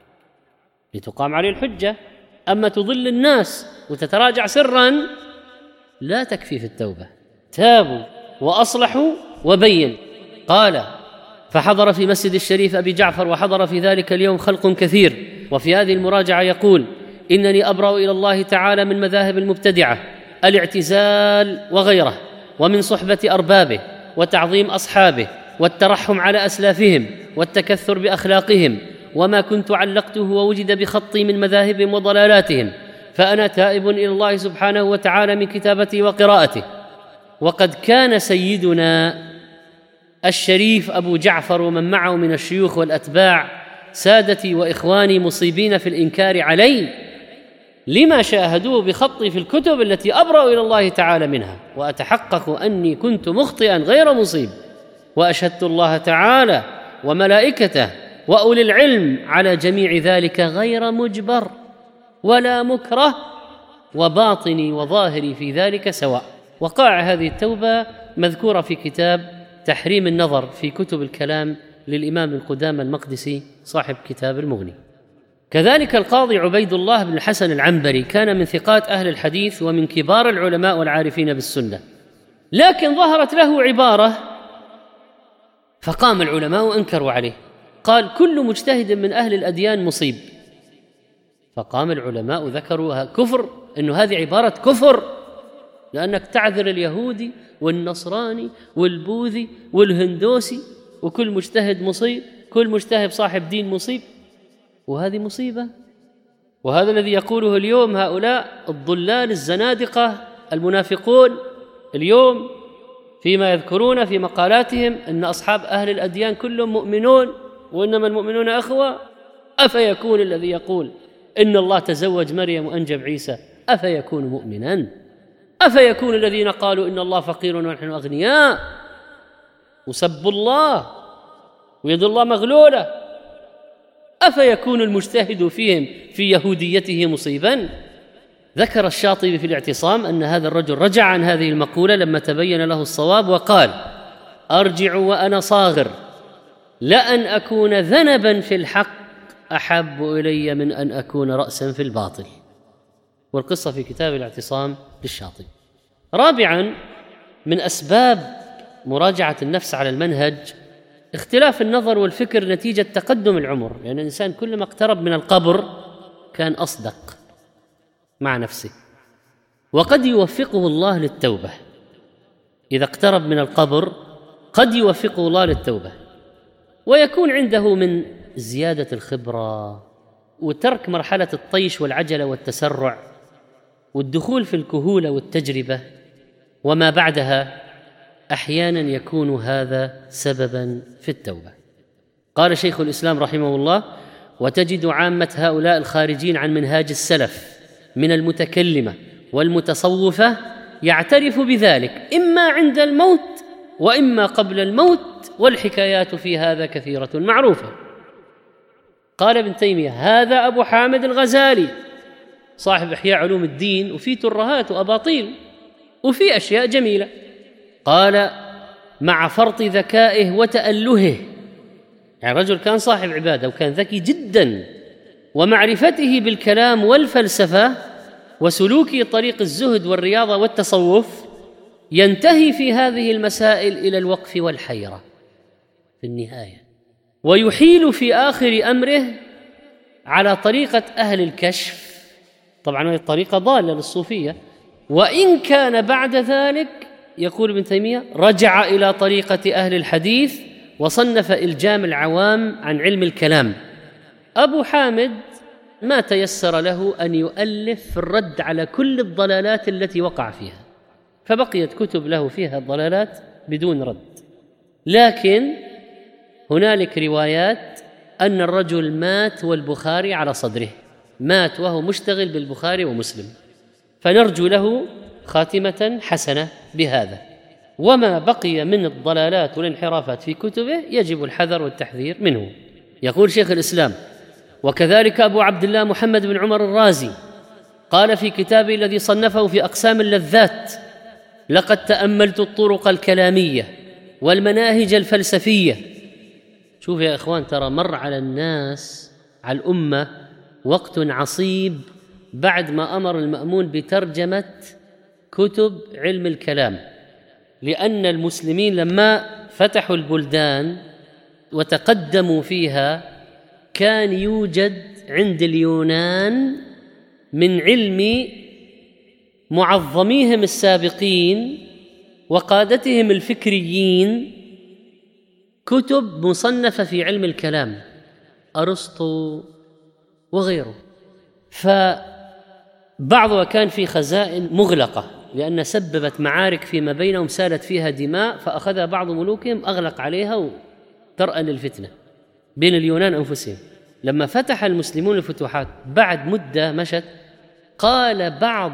لتقام عليه الحجة. أما تضل الناس وتتراجع سرا لا تكفي في التوبة. تابوا وأصلحوا وبين. قال: فحضر في مسجد الشريف أبي جعفر وحضر في ذلك اليوم خلق كثير. وفي هذه المراجعة يقول: إنني أبرأ إلى الله تعالى من مذاهب المبتدعة الاعتزال وغيره، ومن صحبة أربابه وتعظيم أصحابه والترحم على أسلافهم والتكثر بأخلاقهم، وما كنت علقته ووجد بخطي من مذاهبهم وضلالاتهم، فأنا تائب إلى الله سبحانه وتعالى من كتابته وقراءته. وقد كان سيدنا الشريف أبو جعفر ومن معه من الشيوخ والأتباع سادتي وإخواني مصيبين في الإنكار علي لما شاهدوه بخطي في الكتب التي أبرأ إلى الله تعالى منها، وأتحقق أني كنت مخطئا غير مصيب، وأشهدت الله تعالى وملائكته وأولي العلم على جميع ذلك غير مجبر ولا مكره، وباطني وظاهري في ذلك سواء. وقع هذه التوبة مذكورة في كتاب تحريم النظر في كتب الكلام للإمام القدامى المقدسي صاحب كتاب المغني. كذلك القاضي عبيد الله بن الحسن العنبري كان من ثقات أهل الحديث ومن كبار العلماء والعارفين بالسنة، لكن ظهرت له عبارة فقام العلماء وأنكروا عليه. قال: كل مجتهد من أهل الأديان مصيب. فقام العلماء ذكروها كفر، إنه هذه عبارة كفر، لأنك تعذر اليهودي والنصراني والبوذي والهندوسي، وكل مجتهد مصيب، كل مجتهد صاحب دين مصيب، وهذه مصيبة. وهذا الذي يقوله اليوم هؤلاء الضلال الزنادقة المنافقون اليوم فيما يذكرون في مقالاتهم أن أصحاب أهل الأديان كلهم مؤمنون وإنما المؤمنون أخوة. أفيكون الذي يقول إن الله تزوج مريم وأنجب عيسى أفيكون مؤمنا؟ أفيكون الذين قالوا إن الله فقير ونحن أغنياء وسبوا الله ويد الله مغلولة أفيكون المجتهد فيهم في يهوديته مصيبا؟ ذكر الشاطبي في الاعتصام أن هذا الرجل رجع عن هذه المقولة لما تبين له الصواب وقال: أرجع وأنا صاغر، لأن أكون ذنبا في الحق أحب إلي من أن أكون رأسا في الباطل. والقصة في كتاب الاعتصام للشاطبي. رابعا، من أسباب مراجعة النفس على المنهج اختلاف النظر والفكر نتيجة تقدم العمر، لأن يعني الإنسان كلما اقترب من القبر كان أصدق مع نفسه، وقد يوفقه الله للتوبة. إذا اقترب من القبر قد يوفقه الله للتوبة، ويكون عنده من زيادة الخبرة وترك مرحلة الطيش والعجلة والتسرع والدخول في الكهولة والتجربة وما بعدها، أحيانا يكون هذا سببا في التوبة. قال شيخ الإسلام رحمه الله: وتجد عامة هؤلاء الخارجين عن منهاج السلف من المتكلمة والمتصوفة يعترف بذلك إما عند الموت وإما قبل الموت، والحكايات في هذا كثيرة معروفة. قال ابن تيمية: هذا أبو حامد الغزالي صاحب إحياء علوم الدين، وفي ترهات وأباطيل وفي أشياء جميلة. قال: مع فرط ذكائه وتألهه، يعني رجل كان صاحب عبادة وكان ذكي جدا، ومعرفته بالكلام والفلسفة وسلوكه طريق الزهد والرياضة والتصوف، ينتهي في هذه المسائل إلى الوقف والحيرة في النهاية، ويحيل في آخر أمره على طريقة أهل الكشف. طبعا هذه الطريقة ضالة للصوفية، وإن كان بعد ذلك يقول ابن تيمية رجع إلى طريقة أهل الحديث وصنف إلجام العوام عن علم الكلام. أبو حامد ما تيسر له أن يؤلف في الرد على كل الضلالات التي وقع فيها، فبقيت كتب له فيها الضلالات بدون رد. لكن هنالك روايات أن الرجل مات والبخاري على صدره، مات وهو مشتغل بالبخاري ومسلم، فنرجو له خاتمة حسنة بهذا. وما بقي من الضلالات والانحرافات في كتبه يجب الحذر والتحذير منه. يقول شيخ الإسلام: وكذلك أبو عبد الله محمد بن عمر الرازي قال في كتابه الذي صنفه في أقسام اللذات: لقد تأملت الطرق الكلامية والمناهج الفلسفية. شوف يا إخوان، ترى مر على الناس، على الأمة، وقت عصيب بعد ما أمر المأمون بترجمة كتب علم الكلام، لأن المسلمين لما فتحوا البلدان وتقدموا فيها كان يوجد عند اليونان من علم معظميهم السابقين وقادتهم الفكريين كتب مصنفة في علم الكلام، أرسطو وغيره. فبعضها كان في خزائن مغلقة لأن سببت معارك فيما بينهم سالت فيها دماء، فأخذها بعض ملوكهم أغلق عليها وترأى للفتنة بين اليونان أنفسهم. لما فتح المسلمون الفتوحات بعد مدة مشت، قال بعض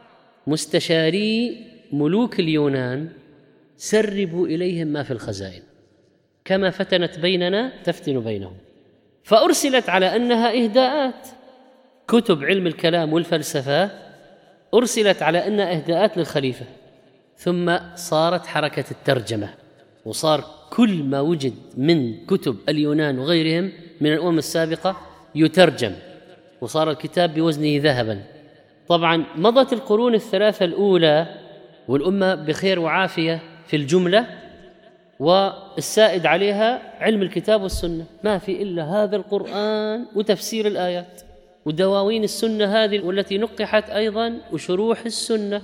مستشاري ملوك اليونان: سربوا إليهم ما في الخزائن، كما فتنت بيننا تفتن بينهم. فأرسلت على أنها إهداءات، كتب علم الكلام والفلسفة أرسلت على أنها إهداءات للخليفة، ثم صارت حركة الترجمة، وصار كل ما وجد من كتب اليونان وغيرهم من الأمم السابقة يترجم، وصار الكتاب بوزنه ذهبا. طبعا مضت القرون الثلاثة الأولى والأمة بخير وعافية في الجملة، والسائد عليها علم الكتاب والسنة، ما في إلا هذا القرآن وتفسير الآيات ودواوين السنة هذه والتي نقحت أيضا وشروح السنة.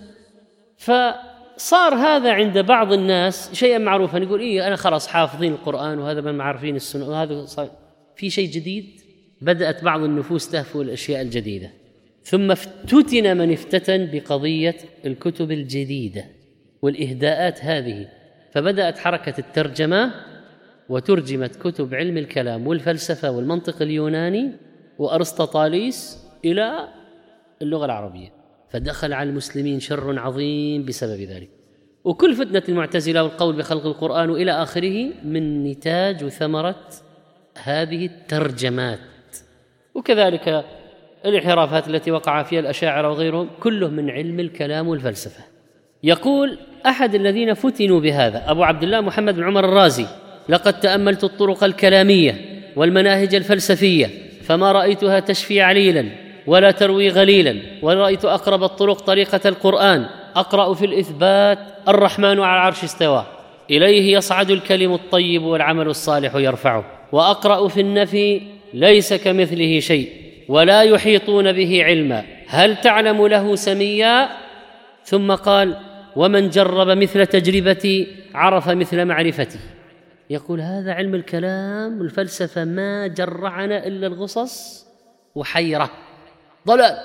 فصار هذا عند بعض الناس شيئا معروفا، يقول إيه أنا خلاص حافظين القرآن وهذا من معرفين السنة، وهذا صار في شيء جديد. بدأت بعض النفوس تهفو الأشياء الجديدة، ثم افتتن من افتتن بقضية الكتب الجديدة والإهداءات هذه، فبدأت حركة الترجمة وترجمت كتب علم الكلام والفلسفة والمنطق اليوناني وأرسطاطاليس إلى اللغة العربية، فدخل على المسلمين شر عظيم بسبب ذلك. وكل فتنة المعتزلة والقول بخلق القرآن وإلى آخره من نتاج وثمرة هذه الترجمات. وكذلك الانحرافات التي وقع فيها الأشاعرة وغيرهم كله من علم الكلام والفلسفة. يقول أحد الذين فتنوا بهذا أبو عبد الله محمد بن عمر الرازي: لقد تأملت الطرق الكلامية والمناهج الفلسفية فما رأيتها تشفي عليلا ولا تروي غليلا، ورأيت أقرب الطرق طريقة القرآن. أقرأ في الإثبات: الرحمن على العرش استوى، إليه يصعد الكلم الطيب والعمل الصالح يرفعه. وأقرأ في النفي: ليس كمثله شيء ولا يحيطون به علما، هل تعلم له سميا؟ ثم قال: ومن جرب مثل تجربتي عرف مثل معرفتي. يقول هذا علم الكلام والفلسفة ما جرعنا إلا الغصص وحيرة ضلال،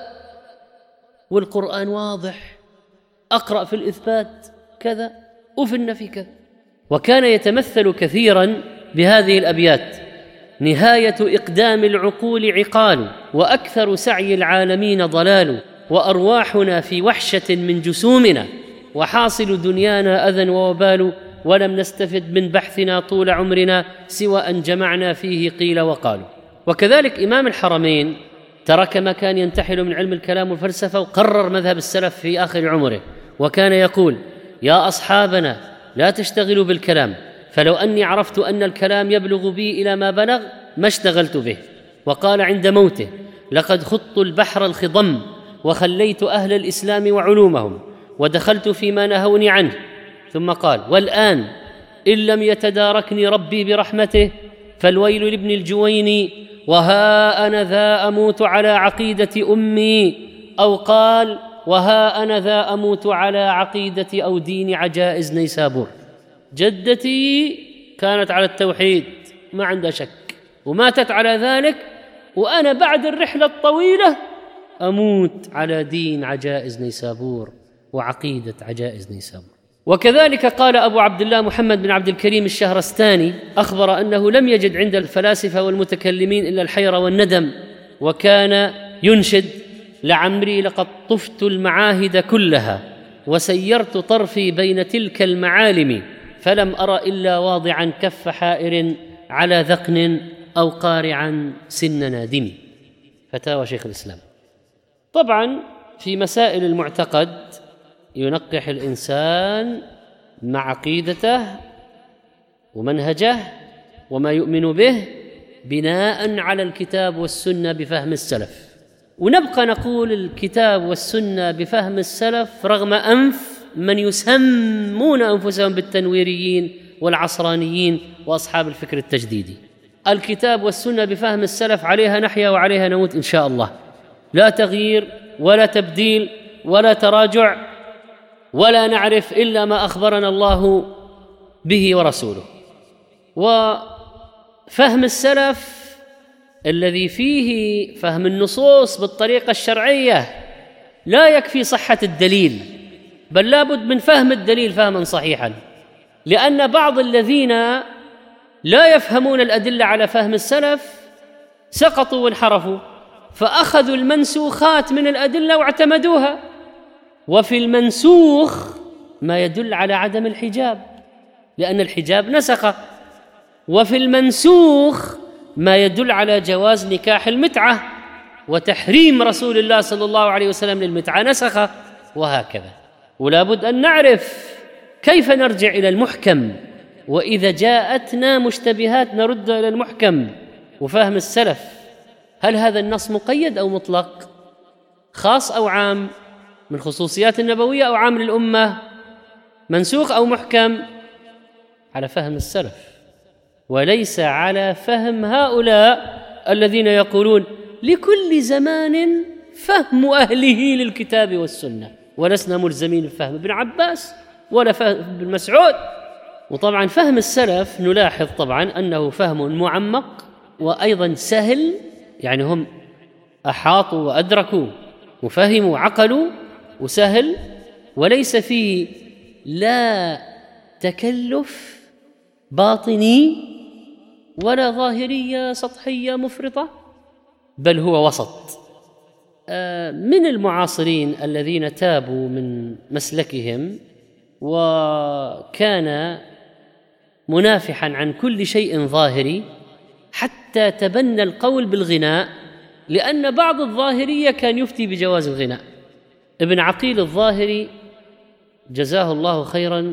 والقرآن واضح، أقرأ في الإثبات كذا وفي النفي كذا. وكان يتمثل كثيرا بهذه الأبيات: نهاية إقدام العقول عقال، وأكثر سعي العالمين ضلال، وأرواحنا في وحشة من جسومنا، وحاصل دنيانا أذى ووبال، ولم نستفد من بحثنا طول عمرنا سوى أن جمعنا فيه قيل وقالوا. وكذلك إمام الحرمين ترك ما كان ينتحل من علم الكلام والفلسفة وقرر مذهب السلف في آخر عمره، وكان يقول: يا أصحابنا لا تشتغلوا بالكلام، فلو أني عرفت أن الكلام يبلغ بي إلى ما بلغ ما اشتغلت به. وقال عند موته: لقد خضت البحر الخضم وخليت أهل الإسلام وعلومهم ودخلت فيما نهوني عنه. ثم قال: والآن إن لم يتداركني ربي برحمته فالويل لابن الجويني، وها أنا ذا أموت على عقيدة أمي. أو قال: وها أنا ذا أموت على عقيدة أو دين عجائز نيسابور. جدتي كانت على التوحيد ما عندها شك وماتت على ذلك، وأنا بعد الرحلة الطويلة أموت على دين عجائز نيسابور وعقيدة عجائز نيسابور. وكذلك قال أبو عبد الله محمد بن عبد الكريم الشهرستاني، أخبر أنه لم يجد عند الفلاسفة والمتكلمين إلا الحيرة والندم، وكان ينشد: لعمري لقد طفت المعاهد كلها وسيرت طرفي بين تلك المعالم، فلم أرى إلا واضعا كف حائر على ذقن أو قارعا سن نادم. فتاوى شيخ الإسلام. طبعا في مسائل المعتقد ينقح الإنسان مع عقيدته ومنهجه وما يؤمن به بناء على الكتاب والسنة بفهم السلف. ونبقى نقول الكتاب والسنة بفهم السلف رغم أنف من يسمون أنفسهم بالتنويريين والعصرانيين وأصحاب الفكر التجديدي. الكتاب والسنة بفهم السلف عليها نحيا وعليها نموت إن شاء الله، لا تغيير ولا تبديل ولا تراجع، ولا نعرف إلا ما أخبرنا الله به ورسوله. وفهم السلف الذي فيه فهم النصوص بالطريقة الشرعية لا يكفي صحة الدليل، بل لا بد من فهم الدليل فهما صحيحا، لأن بعض الذين لا يفهمون الأدلة على فهم السلف سقطوا وانحرفوا، فأخذوا المنسوخات من الأدلة واعتمدوها. وفي المنسوخ ما يدل على عدم الحجاب لأن الحجاب نسخ، وفي المنسوخ ما يدل على جواز نكاح المتعة وتحريم رسول الله صلى الله عليه وسلم للمتعة نسخ، وهكذا. ولا بد أن نعرف كيف نرجع إلى المحكم، وإذا جاءتنا مشتبهات نرد إلى المحكم. وفهم السلف هل هذا النص مقيد أو مطلق، خاص أو عام، من خصوصيات النبوية أو عام للأمة، منسوخ أو محكم؟ على فهم السلف، وليس على فهم هؤلاء الذين يقولون لكل زمان فهم أهله للكتاب والسنة، ولسنا ملزمين بفهم ابن عباس ولا فهم ابن مسعود. وطبعا فهم السلف نلاحظ طبعا أنه فهم معمق وأيضا سهل، يعني هم أحاطوا وأدركوا وفهموا وعقلوا وسهل، وليس فيه لا تكلف باطني ولا ظاهرية سطحية مفرطة، بل هو وسط. من المعاصرين الذين تابوا من مسلكهم وكان منافحا عن كل شيء ظاهري حتى تبنى القول بالغناء، لأن بعض الظاهرية كان يفتي بجواز الغناء. ابن عقيل الظاهري جزاه الله خيرا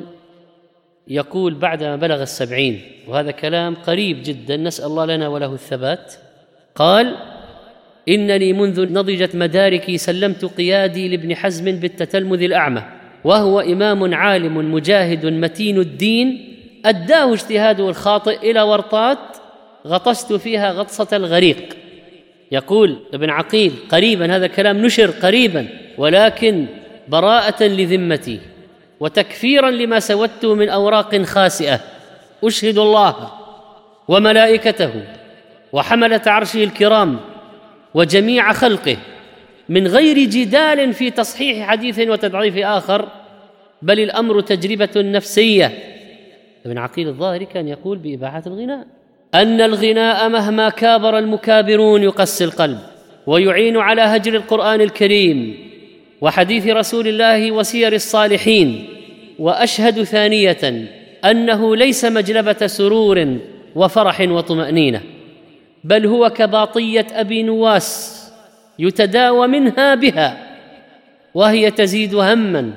يقول بعدما بلغ السبعين، وهذا كلام قريب جدا نسأل الله لنا وله الثبات، قال: إنني منذ نضجت مداركي سلمت قيادي لابن حزم بالتتلمذ الأعمى، وهو إمام عالم مجاهد متين الدين، أداه اجتهاده الخاطئ إلى ورطات غطست فيها غطسة الغريق. يقول ابن عقيل قريبا، هذا كلام نشر قريبا، ولكن براءة لذمتي وتكفيرا لما سودته من أوراق خاسئة، أشهد الله وملائكته وحملة عرشه الكرام وجميع خلقه من غير جدال في تصحيح حديث وتضعيف آخر، بل الأمر تجربة نفسية. ابن عقيل الظاهري كان يقول بإباحة الغناء أن الغناء مهما كابر المكابرون يقسي القلب ويعين على هجر القرآن الكريم وحديث رسول الله وسير الصالحين. وأشهد ثانية أنه ليس مجلبة سرور وفرح وطمأنينة، بل هو كباطية أبي نواس يتداوى منها بها، وهي تزيد هماً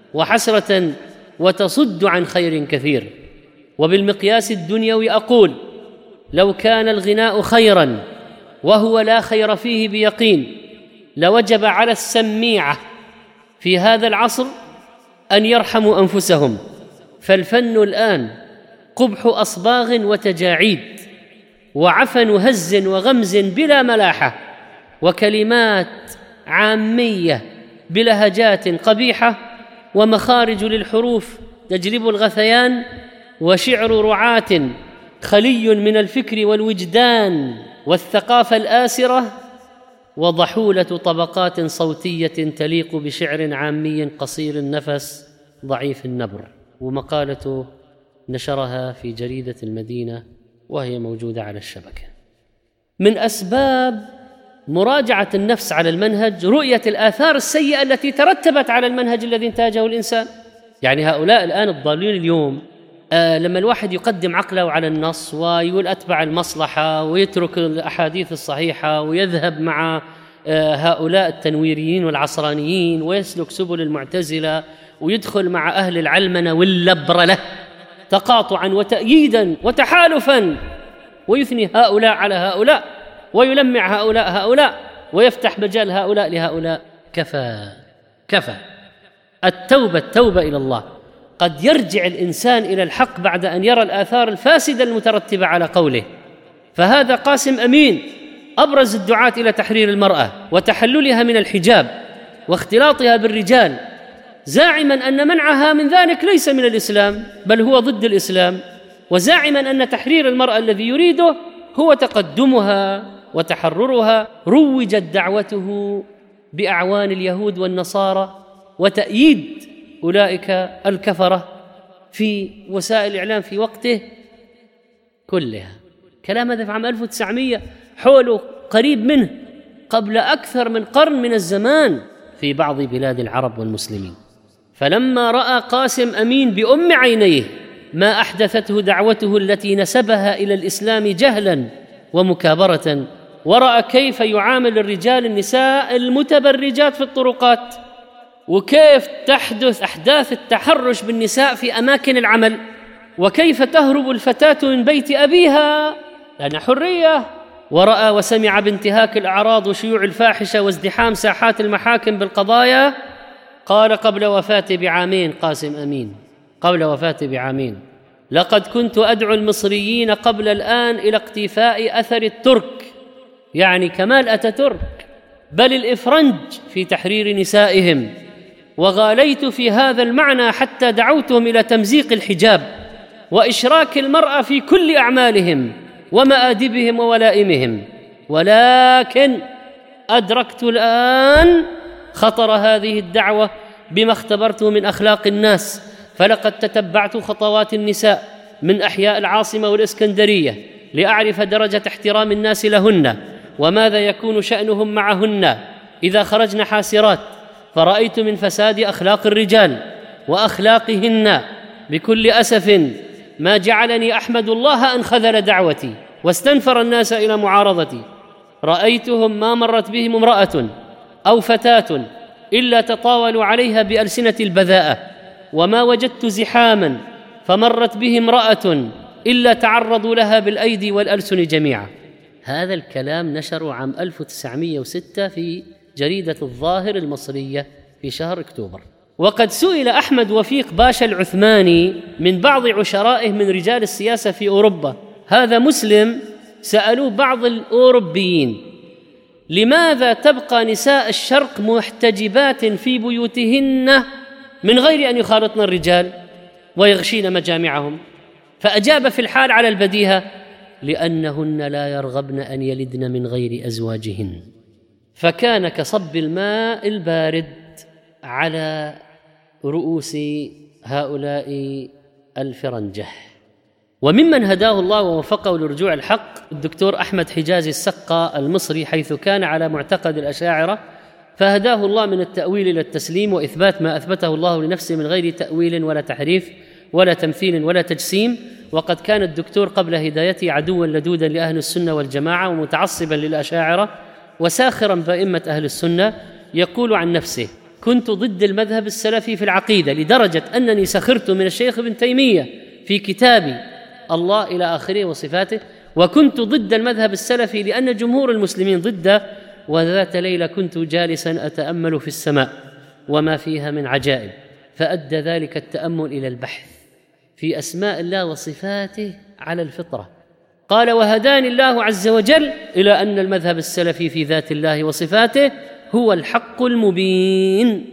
وحسرة وتصد عن خير كثير. وبالمقياس الدنيوي أقول: لو كان الغناء خيراً وهو لا خير فيه بيقين، لوجب على السميعة في هذا العصر أن يرحموا أنفسهم، فالفن الآن قبح أصباغ وتجاعيد وعفن هز وغمز بلا ملاحة، وكلمات عامية بلهجات قبيحة، ومخارج للحروف تجلب الغثيان، وشعر رعاة خلي من الفكر والوجدان والثقافة الآسرة، وضحولة طبقات صوتية تليق بشعر عامي قصير النفس ضعيف النبر. ومقالته نشرها في جريدة المدينة وهي موجودة على الشبكة. من أسباب مراجعة النفس على المنهج رؤية الآثار السيئة التي ترتبت على المنهج الذي انتهجه الإنسان. يعني هؤلاء الآن الضالين اليوم، آه لما الواحد يقدم عقله على النص ويقول أتبع المصلحة ويترك الأحاديث الصحيحة ويذهب مع آه هؤلاء التنويريين والعصرانيين ويسلك سبل المعتزلة ويدخل مع أهل العلمنة واللبرلة، تقاطعا وتأييدا وتحالفا، ويثني هؤلاء على هؤلاء ويلمع هؤلاء هؤلاء ويفتح مجال هؤلاء لهؤلاء. كفى كفى. التوبة التوبة إلى الله. قد يرجع الإنسان إلى الحق بعد أن يرى الآثار الفاسدة المترتبة على قوله. فهذا قاسم أمين أبرز الدعاة إلى تحرير المرأة وتحللها من الحجاب واختلاطها بالرجال، زاعما أن منعها من ذلك ليس من الإسلام بل هو ضد الإسلام، وزاعما أن تحرير المرأة الذي يريده هو تقدمها وتحررها. روجت دعوته بأعوان اليهود والنصارى وتأييد أولئك الكفرة في وسائل الإعلام في وقته كلها. كلام هذا في عام ألف وتسعمائة، حوله قريب منه قبل أكثر من قرن من الزمان في بعض بلاد العرب والمسلمين. فلما رأى قاسم أمين بأم عينيه ما أحدثته دعوته التي نسبها إلى الإسلام جهلا ومكابرة، ورأى كيف يعامل الرجال النساء المتبرجات في الطرقات، وكيف تحدث أحداث التحرش بالنساء في أماكن العمل، وكيف تهرب الفتاة من بيت أبيها لأنها حرية، ورأى وسمع بانتهاك الأعراض وشيوع الفاحشة وازدحام ساحات المحاكم بالقضايا، قال قبل وفاته بعامين قاسم أمين قبل وفاته بعامين: لقد كنت أدعو المصريين قبل الآن إلى اقتفاء أثر الترك، يعني كمال أتاتورك، بل الإفرنج في تحرير نسائهم، وغاليت في هذا المعنى حتى دعوتهم إلى تمزيق الحجاب وإشراك المرأة في كل أعمالهم ومآدبهم وولائمهم. ولكن أدركت الآن خطر هذه الدعوة بما اختبرته من أخلاق الناس، فلقد تتبعت خطوات النساء من أحياء العاصمة والإسكندرية لأعرف درجة احترام الناس لهن وماذا يكون شأنهم معهن إذا خرجن حاسرات، فرأيت من فساد أخلاق الرجال وأخلاقهن بكل أسف ما جعلني أحمد الله أن خذل دعوتي واستنفر الناس إلى معارضتي. رأيتهم ما مرت بهم امرأة أو فتاة إلا تطاولوا عليها بألسنة البذاءة، وما وجدت زحاما فمرت به امرأة إلا تعرضوا لها بالأيدي والألسن جميعا. هذا الكلام نشره عام ألف وتسعمائة وستة في جريدة الظاهر المصرية في شهر أكتوبر. وقد سئل أحمد وفيق باشا العثماني من بعض عشرائه من رجال السياسة في أوروبا، هذا مسلم، سألوه بعض الأوروبيين: لماذا تبقى نساء الشرق محتجبات في بيوتهن من غير أن يخالطن الرجال ويغشين مجامعهم؟ فأجاب في الحال على البديهة: لأنهن لا يرغبن أن يلدن من غير أزواجهن. فكان كصب الماء البارد على رؤوس هؤلاء الفرنجة. وممن هداه الله ووفقه لرجوع الحق الدكتور أحمد حجازي السقا المصري، حيث كان على معتقد الأشاعرة فهداه الله من التأويل إلى التسليم وإثبات ما أثبته الله لنفسه من غير تأويل ولا تحريف ولا تمثيل ولا تجسيم. وقد كان الدكتور قبل هدايته عدوا لدودا لأهل السنة والجماعة ومتعصبا للأشاعرة وساخرا بأئمة أهل السنة. يقول عن نفسه: كنت ضد المذهب السلفي في العقيدة لدرجة أنني سخرت من الشيخ ابن تيمية في كتابي الله إلى آخره وصفاته، وكنت ضد المذهب السلفي لأن جمهور المسلمين ضده. وذات ليلة كنت جالسا أتأمل في السماء وما فيها من عجائب، فأدى ذلك التأمل إلى البحث في أسماء الله وصفاته على الفطرة. قال: وهداني الله عز وجل إلى أن المذهب السلفي في ذات الله وصفاته هو الحق المبين.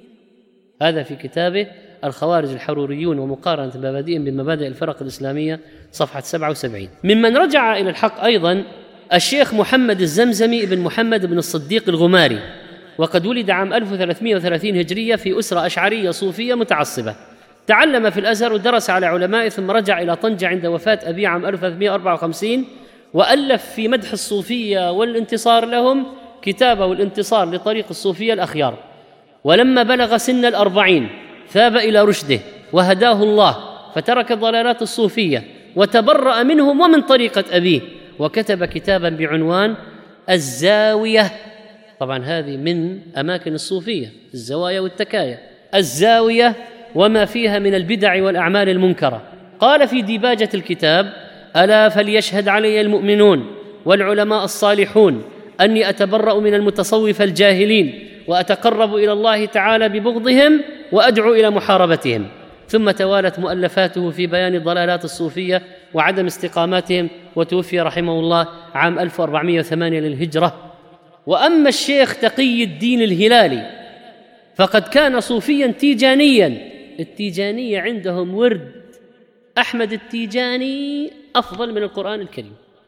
هذا في كتابه الخوارج الحروريون ومقارنة مبادئهم بمبادئ الفرق الإسلامية، صفحة سبعة وسبعين. ممن رجع إلى الحق أيضا الشيخ محمد الزمزمي بن محمد بن الصديق الغماري، وقد ولد عام ألف وثلاثمائة وثلاثين هجرية في أسرة أشعرية صوفية متعصبة. تعلم في الأزهر ودرس على علماء، ثم رجع إلى طنجة عند وفاة أبيه عام ألف وثلاثمائة وأربعة وخمسين، وألف في مدح الصوفية والانتصار لهم كتابه الانتصار لطريق الصوفية الأخيار. ولما بلغ سن الأربعين ثاب إلى رشده وهداه الله، فترك ضلالات الصوفية وتبرأ منهم ومن طريقة أبيه، وكتب كتابا بعنوان الزاوية. طبعا هذه من أماكن الصوفية، الزوايا والتكايا. الزاوية وما فيها من البدع والأعمال المنكرة، قال في ديباجة الكتاب: ألا فليشهد علي المؤمنون والعلماء الصالحون أني أتبرأ من المتصوفة الجاهلين وأتقرب إلى الله تعالى ببغضهم وأدعو إلى محاربتهم. ثم توالت مؤلفاته في بيان ضلالات الصوفية وعدم استقاماتهم، وتوفي رحمه الله عام ألف وأربعمائة وثمانية للهجرة. وأما الشيخ تقي الدين الهلالي فقد كان صوفيا تيجانيا. التيجانية عندهم ورد أحمد التيجاني أفضل من القرآن الكريم،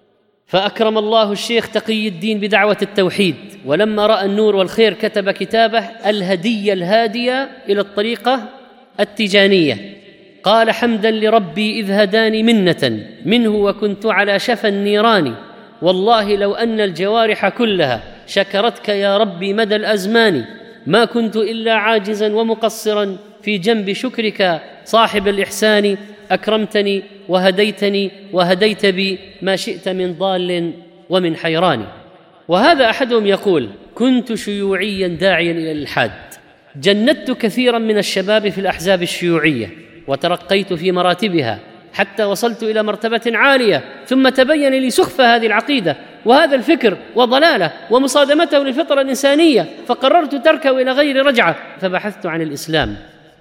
فأكرم الله الشيخ تقي الدين بدعوة التوحيد، ولما رأى النور والخير كتب كتابه الهدية الهادية إلى الطريقة التيجانية. قال: حمدا لربي إذ هداني منة منه وكنت على شفا النيران، والله لو أن الجوارح كلها شكرتك يا ربي مدى الأزمان، ما كنت إلا عاجزا ومقصرا في جنب شكرك صاحب الإحسان، أكرمتني وهديتني وهديت بي ما شئت من ضال ومن حيران. وهذا أحدهم يقول: كنت شيوعيا داعيا إلى الإلحاد، جندت كثيرا من الشباب في الأحزاب الشيوعية وترقيت في مراتبها حتى وصلت إلى مرتبة عالية، ثم تبين لي سخف هذه العقيدة وهذا الفكر وضلاله ومصادمته للفطرة الإنسانية، فقررت تركه إلى غير رجعة، فبحثت عن الإسلام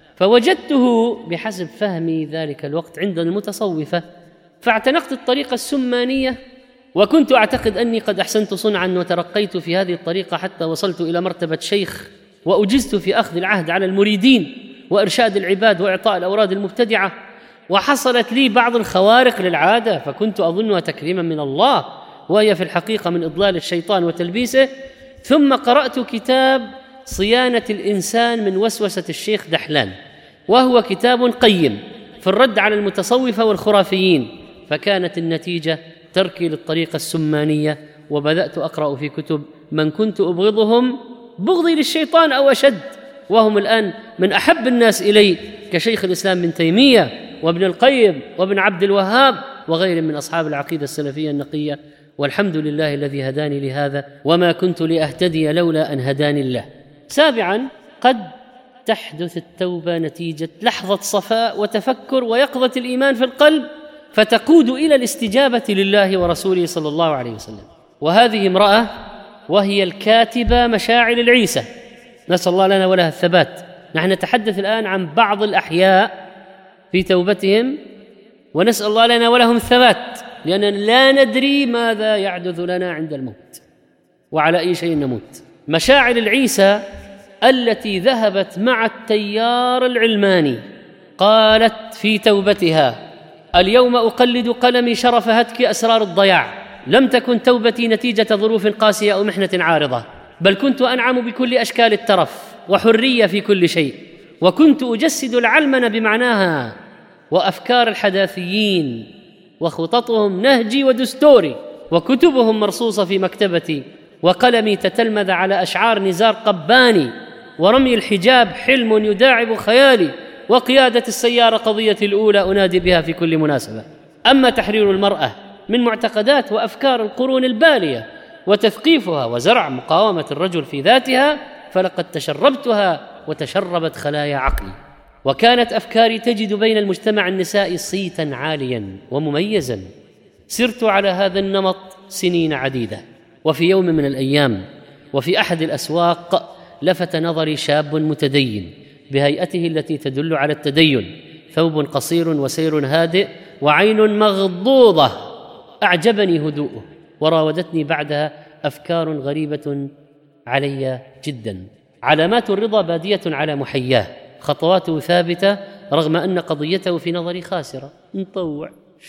فوجدته بحسب فهمي ذلك الوقت عند المتصوفة، فاعتنقت الطريقة السمانية، وكنت أعتقد أني قد أحسنت صنعا وترقيت في هذه الطريقة حتى وصلت إلى مرتبة شيخ، وأجزت في أخذ العهد على المريدين وإرشاد العباد وإعطاء الأوراد المبتدعة، وحصلت لي بعض الخوارق للعادة فكنت أظنها تكريما من الله، وهي في الحقيقة من إضلال الشيطان وتلبيسه. ثم قرأت كتاب صيانة الإنسان من وسوسة الشيخ دحلان، وهو كتاب قيم في الرد على المتصوفة والخرافيين، فكانت النتيجة تركي للطريقة السمانية، وبدأت أقرأ في كتب من كنت أبغضهم بغضي للشيطان أو أشد، وهم الآن من أحب الناس إلي كشيخ الإسلام ابن تيمية وابن القيم وابن عبد الوهاب وغيرهم من أصحاب العقيدة السلفية النقية. والحمد لله الذي هداني لهذا، وما كنت لأهتدي لولا أن هداني الله. سابعا، قد تحدث التوبة نتيجة لحظة صفاء وتفكر ويقظة الإيمان في القلب، فتقود إلى الاستجابة لله ورسوله صلى الله عليه وسلم. وهذه امرأة وهي الكاتبة مشاعل العيسى، نسأل الله لنا ولها الثبات. نحن نتحدث الآن عن بعض الأحياء في توبتهم، ونسأل الله لنا ولهم الثبات، لأننا لا ندري ماذا يحدث لنا عند الموت وعلى أي شيء نموت. مشاعل العيسى التي ذهبت مع التيار العلماني قالت في توبتها: اليوم أقلد قلمي شرف هتك أسرار الضياع، لم تكن توبتي نتيجة ظروف قاسية أو محنة عارضة، بل كنت أنعم بكل أشكال الترف وحرية في كل شيء، وكنت أجسد العلمنة بمعناها وأفكار الحداثيين، وخططهم نهجي ودستوري، وكتبهم مرصوصة في مكتبتي، وقلمي تتلمذ على أشعار نزار قباني، ورمي الحجاب حلم يداعب خيالي، وقيادة السيارة قضيتي الأولى أنادي بها في كل مناسبة. أما تحرير المرأة من معتقدات وأفكار القرون البالية وتثقيفها وزرع مقاومة الرجل في ذاتها، فلقد تشربتها وتشربت خلايا عقلي، وكانت أفكاري تجد بين المجتمع النسائي صيتا عاليا ومميزا. سرت على هذا النمط سنين عديدة، وفي يوم من الأيام وفي أحد الأسواق لفت نظري شاب متدين بهيئته التي تدل على التدين، ثوب قصير وسير هادئ وعين مغضوضة، أعجبني هدوءه، وراودتني بعدها أفكار غريبة علي جدا. علامات الرضا بادية على محياه، خطواته ثابتة رغم أن قضيته في نظري خاسرة. مطوع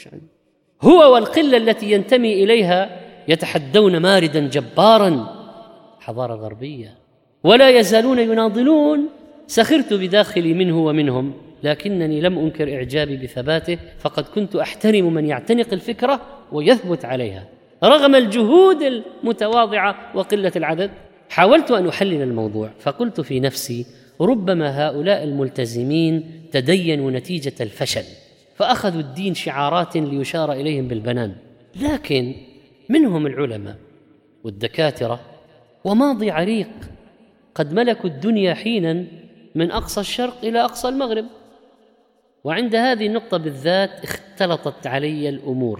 هو والقلة التي ينتمي إليها يتحدون ماردا جبارا، حضارة غربية، ولا يزالون يناضلون. سخرت بداخلي منه ومنهم، لكنني لم أنكر إعجابي بثباته، فقد كنت أحترم من يعتنق الفكرة ويثبت عليها رغم الجهود المتواضعة وقلة العدد. حاولت أن أحلل الموضوع، فقلت في نفسي: ربما هؤلاء الملتزمين تدينوا نتيجة الفشل، فأخذوا الدين شعارات ليشار إليهم بالبنان، لكن منهم العلماء والدكاترة وماضي عريق قد ملكوا الدنيا حينا من أقصى الشرق إلى أقصى المغرب، وعند هذه النقطة بالذات اختلطت علي الأمور.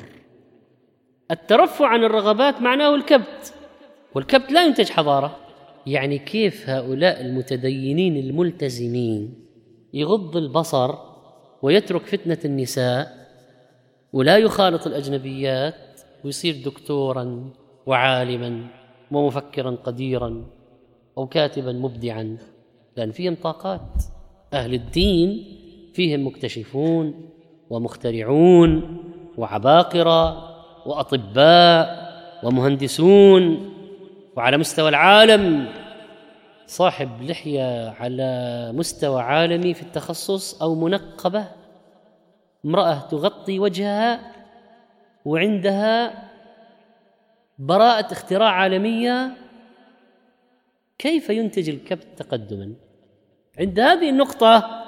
الترفع عن الرغبات معناه الكبت، والكبت لا ينتج حضارة. يعني كيف هؤلاء المتدينين الملتزمين يغض البصر ويترك فتنة النساء ولا يخالط الأجنبيات ويصير دكتوراً وعالماً ومفكراً قديراً أو كاتباً مبدعاً؟ لأن فيهم طاقات. أهل الدين فيهم مكتشفون ومخترعون وعباقرة وأطباء ومهندسون، وعلى مستوى العالم صاحب لحية على مستوى عالمي في التخصص أو منقبة، امرأة تغطي وجهها وعندها براءة اختراع عالمية. كيف ينتج الكبت تقدما؟ عند هذه النقطة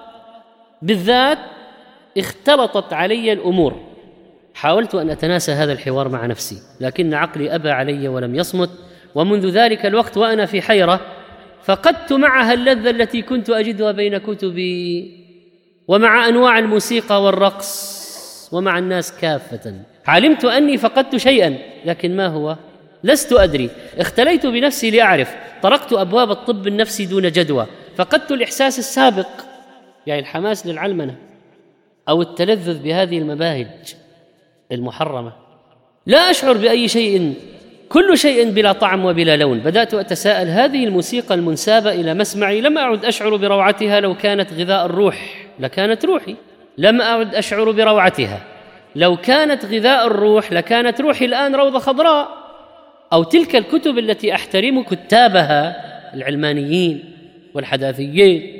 بالذات اختلطت علي الأمور. حاولت أن أتناسى هذا الحوار مع نفسي، لكن عقلي أبى علي ولم يصمت، ومنذ ذلك الوقت وأنا في حيرة فقدت معها اللذة التي كنت أجدها بين كتبي ومع أنواع الموسيقى والرقص ومع الناس كافة. علمت أني فقدت شيئا، لكن ما هو؟ لست أدري. اختليت بنفسي لأعرف، طرقت أبواب الطب النفسي دون جدوى، فقدت الإحساس السابق، يعني الحماس للعلمنة أو التلذذ بهذه المباهج المحرمة. لا أشعر بأي شيء، كل شيء بلا طعم وبلا لون. بدأت أتساءل، هذه الموسيقى المنسابة إلى مسمعي لم أعد أشعر بروعتها لو كانت غذاء الروح لكانت روحي. لم أعد أشعر بروعتها لو كانت غذاء الروح لكانت روحي الآن روضة خضراء. أو تلك الكتب التي أحترم كتابها العلمانيين والحداثيين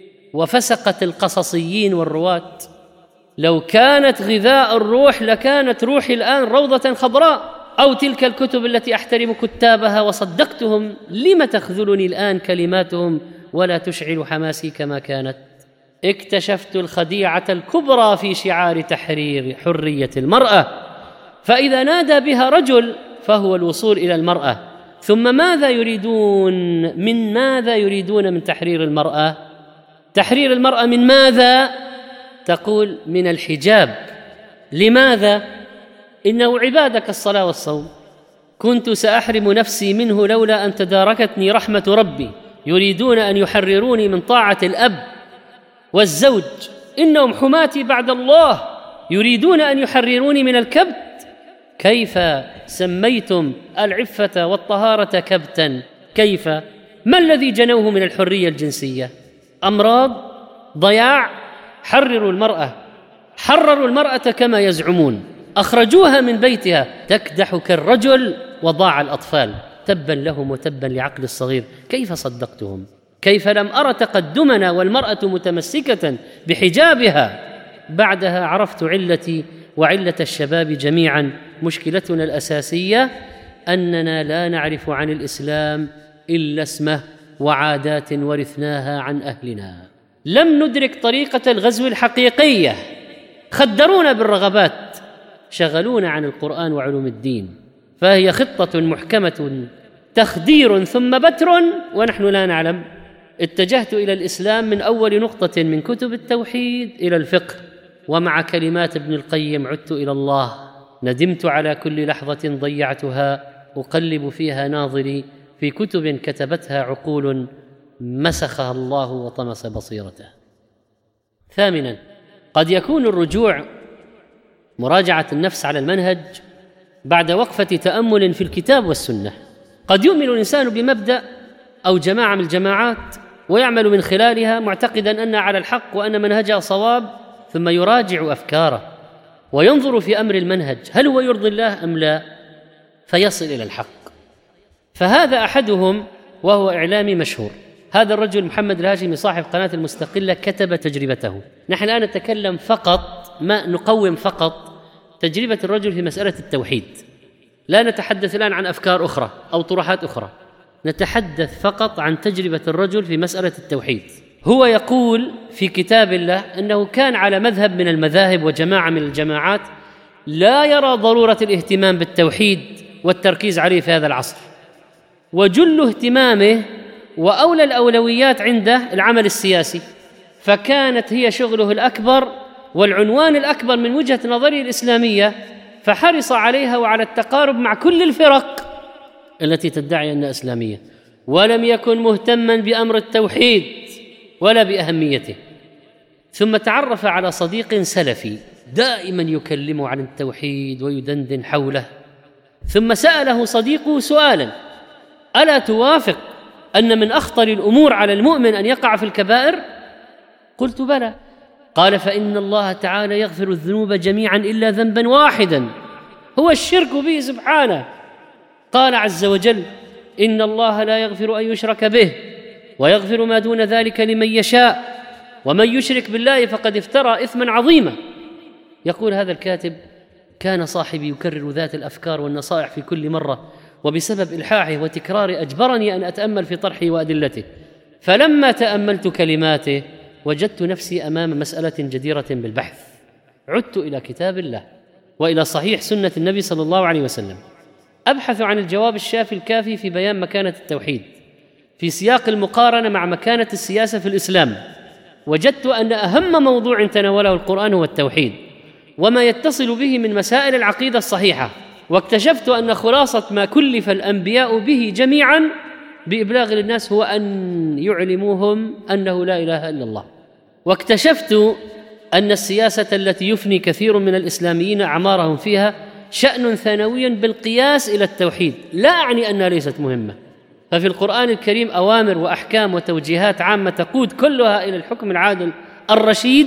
وفسقة القصصيين والرواة، لو كانت غذاء الروح لكانت روحي الآن روضة خضراء. أو تلك الكتب التي أحترم كتابها وصدقتهم، لم تخذلني الآن كلماتهم ولا تشعل حماسي كما كانت؟ اكتشفت الخديعة الكبرى في شعار تحرير حرية المرأة، فإذا نادى بها رجل فهو الوصول إلى المرأة. ثم ماذا يريدون؟ من ماذا يريدون من تحرير المرأة؟ تحرير المرأة من ماذا؟ تقول من الحجاب. لماذا؟ إنه عبادة كالصلاة والصوم، كنت سأحرم نفسي منه لولا أن تداركتني رحمة ربي. يريدون أن يحرروني من طاعة الأب والزوج، إنهم حماتي بعد الله. يريدون أن يحرروني من الكبت. كيف سميتم العفة والطهارة كبتا؟ كيف؟ ما الذي جنوه من الحرية الجنسية؟ أمراض؟ ضياع؟ حرروا المرأة، حرروا المرأة كما يزعمون، أخرجوها من بيتها تكدح كالرجل وضاع الأطفال. تبا لهم وتبا لعقل الصغير. كيف صدقتهم؟ كيف لم أرى تقدمنا والمرأة متمسكة بحجابها؟ بعدها عرفت علتي وعلة الشباب جميعا. مشكلتنا الأساسية أننا لا نعرف عن الإسلام إلا اسمه وعادات ورثناها عن أهلنا. لم ندرك طريقة الغزو الحقيقية. خدرونا بالرغبات، شغلونا عن القرآن وعلوم الدين، فهي خطة محكمة، تخدير ثم بتر ونحن لا نعلم. اتجهت إلى الإسلام من أول نقطة من كتب التوحيد إلى الفقه، ومع كلمات ابن القيم عدت إلى الله. ندمت على كل لحظة ضيعتها أقلب فيها ناظري في كتب كتبتها عقول مسخها الله وطمس بصيرته. ثامنا، قد يكون الرجوع مراجعة النفس على المنهج بعد وقفة تأمل في الكتاب والسنة. قد يؤمن الإنسان بمبدأ أو جماعة من الجماعات ويعمل من خلالها معتقدا أنها على الحق وأن منهجها صواب، ثم يراجع أفكاره وينظر في أمر المنهج هل هو يرضي الله أم لا، فيصل إلى الحق. فهذا أحدهم وهو إعلامي مشهور. هذا الرجل محمد الهاشمي صاحب قناة المستقلة كتب تجربته. نحن الآن نتكلم فقط، ما نقوم فقط تجربة الرجل في مسألة التوحيد، لا نتحدث الآن عن أفكار أخرى أو طروحات أخرى، نتحدث فقط عن تجربة الرجل في مسألة التوحيد. هو يقول في كتاب الله أنه كان على مذهب من المذاهب وجماعة من الجماعات لا يرى ضرورة الاهتمام بالتوحيد والتركيز عليه في هذا العصر، وجل اهتمامه وأولى الأولويات عنده العمل السياسي، فكانت هي شغله الأكبر والعنوان الأكبر من وجهة نظره الإسلامية، فحرص عليها وعلى التقارب مع كل الفرق التي تدعي أنها إسلامية، ولم يكن مهتما بأمر التوحيد ولا بأهميته. ثم تعرف على صديق سلفي دائما يكلمه عن التوحيد ويدندن حوله، ثم سأله صديقه سؤالا: ألا توافق أن من أخطر الأمور على المؤمن أن يقع في الكبائر؟ قلت: بلى. قال: فإن الله تعالى يغفر الذنوب جميعا إلا ذنبا واحدا هو الشرك به سبحانه. قال عز وجل: إن الله لا يغفر أن يشرك به ويغفر ما دون ذلك لمن يشاء ومن يشرك بالله فقد افترى إثما عظيما. يقول هذا الكاتب: كان صاحبي يكرر ذات الأفكار والنصائح في كل مرة، وبسبب إلحاحه وتكراره أجبرني أن أتأمل في طرحه وأدلته، فلما تأملت كلماته وجدت نفسي أمام مسألة جديرة بالبحث. عدت إلى كتاب الله وإلى صحيح سنة النبي صلى الله عليه وسلم أبحث عن الجواب الشافي الكافي في بيان مكانة التوحيد في سياق المقارنة مع مكانة السياسة في الإسلام. وجدت أن أهم موضوع تناوله القرآن هو التوحيد وما يتصل به من مسائل العقيدة الصحيحة، واكتشفت أن خلاصة ما كلف الأنبياء به جميعا بإبلاغ للناس هو أن يعلموهم أنه لا إله إلا الله. واكتشفت أن السياسة التي يفني كثير من الإسلاميين أعمارهم فيها شأن ثانوي بالقياس إلى التوحيد، لا أعني أنها ليست مهمة، ففي القرآن الكريم أوامر وأحكام وتوجيهات عامة تقود كلها إلى الحكم العادل الرشيد،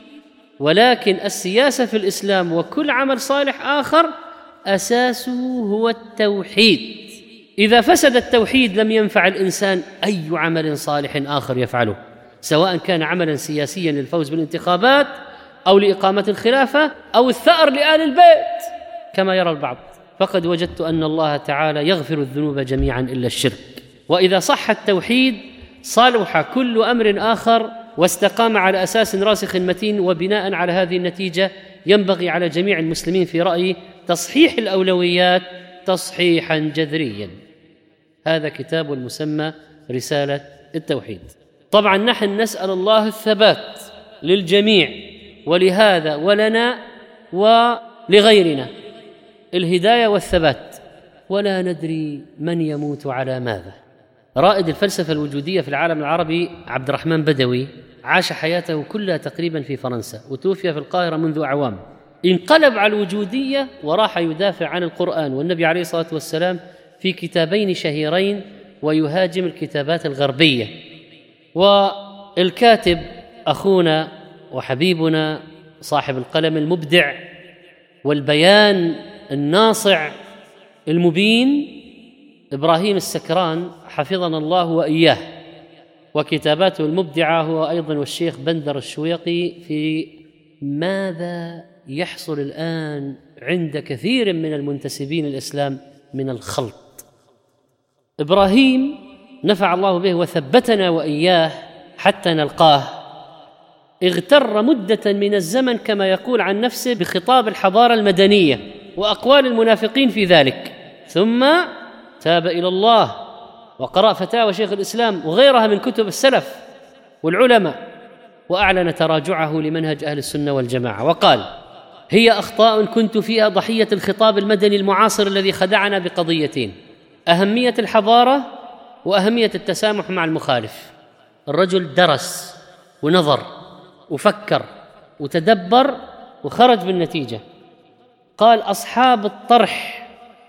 ولكن السياسة في الإسلام وكل عمل صالح آخر أساسه هو التوحيد. إذا فسد التوحيد لم ينفع الإنسان أي عمل صالح آخر يفعله، سواء كان عملا سياسيا للفوز بالانتخابات أو لإقامة الخلافة أو الثأر لآل البيت كما يرى البعض. فقد وجدت أن الله تعالى يغفر الذنوب جميعا إلا الشرك، وإذا صح التوحيد صلح كل أمر آخر واستقام على أساس راسخ متين. وبناء على هذه النتيجة ينبغي على جميع المسلمين في رأيي تصحيح الأولويات تصحيحا جذريا. هذا كتاب المسمى رسالة التوحيد. طبعا نحن نسأل الله الثبات للجميع، ولهذا ولنا ولغيرنا الهداية والثبات، ولا ندري من يموت على ماذا. رائد الفلسفة الوجودية في العالم العربي عبد الرحمن بدوي عاش حياته كلها تقريبا في فرنسا وتوفي في القاهرة منذ أعوام. انقلب على الوجودية وراح يدافع عن القرآن والنبي عليه الصلاة والسلام في كتابين شهيرين ويهاجم الكتابات الغربية. والكاتب أخونا وحبيبنا صاحب القلم المبدع والبيان الناصع المبين إبراهيم السكران حفظنا الله وإياه، وكتاباته المبدعة هو أيضا والشيخ بندر الشويقي في ماذا يحصل الآن عند كثير من المنتسبين الإسلام من الخلط. إبراهيم نفع الله به وثبتنا وإياه حتى نلقاه، اغتر مدة من الزمن كما يقول عن نفسه بخطاب الحضارة المدنية وأقوال المنافقين في ذلك، ثم تاب إلى الله وقرأ فتاوى شيخ الإسلام وغيرها من كتب السلف والعلماء، وأعلن تراجعه لمنهج أهل السنة والجماعة، وقال: هي أخطاء كنت فيها ضحية الخطاب المدني المعاصر الذي خدعنا بقضيتين: أهمية الحضارة وأهمية التسامح مع المخالف. الرجل درس ونظر وفكر وتدبر وخرج بالنتيجة. قال: أصحاب الطرح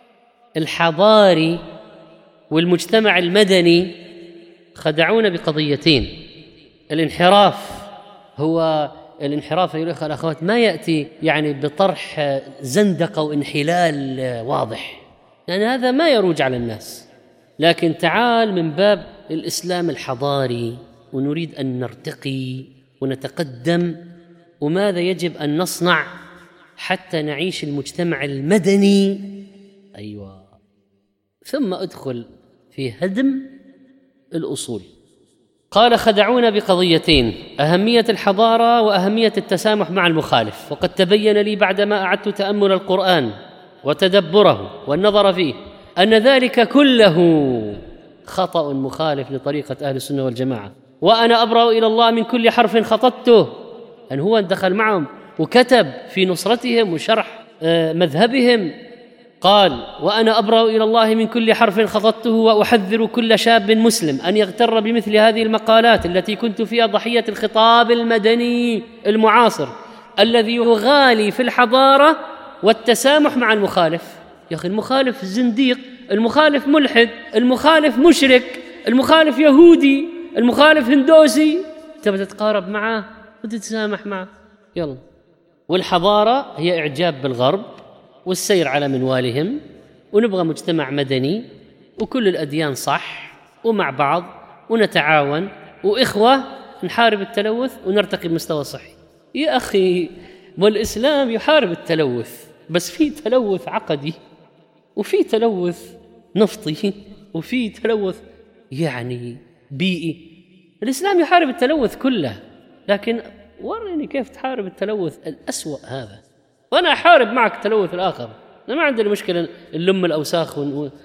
الحضاري والمجتمع المدني خدعونا بقضيتين: الانحراف، هو الانحراف أيها الأخوة الأخوات ما يأتي يعني بطرح زندقة وانحلال واضح، يعني هذا ما يروج على الناس، لكن تعال من باب الإسلام الحضاري ونريد أن نرتقي ونتقدم، وماذا يجب أن نصنع حتى نعيش المجتمع المدني. أيوة، ثم أدخل في هدم الأصول. قال: خدعونا بقضيتين: أهمية الحضارة وأهمية التسامح مع المخالف. وقد تبين لي بعدما أعدت تأمل القرآن وتدبره والنظر فيه أن ذلك كله خطأ مخالف لطريقة أهل السنة والجماعة، وأنا أبرأ إلى الله من كل حرف خطبته. أن هو دخل معهم وكتب في نصرتهم وشرح مذهبهم، قال: وأنا أبرأ إلى الله من كل حرف خططته، وأحذر كل شاب مسلم أن يغتر بمثل هذه المقالات التي كنت فيها ضحية الخطاب المدني المعاصر الذي يغالي في الحضارة والتسامح مع المخالف. يا أخي، المخالف زنديق، المخالف ملحد، المخالف مشرك، المخالف يهودي، المخالف هندوسي، تبغى تتقارب معه وتتسامح معه؟ يلا. والحضارة هي إعجاب بالغرب والسير على منوالهم، ونبغى مجتمع مدني وكل الأديان صح ومع بعض ونتعاون وإخوة، نحارب التلوث ونرتقي بمستوى صحي. يا أخي، والإسلام يحارب التلوث، بس في تلوث عقدي وفي تلوث نفطي وفي تلوث يعني بيئي. الإسلام يحارب التلوث كله، لكن ورني كيف تحارب التلوث الأسوأ هذا وأنا أحارب معك التلوث الآخر. أنا ما عندنا مشكلة نلم الأوساخ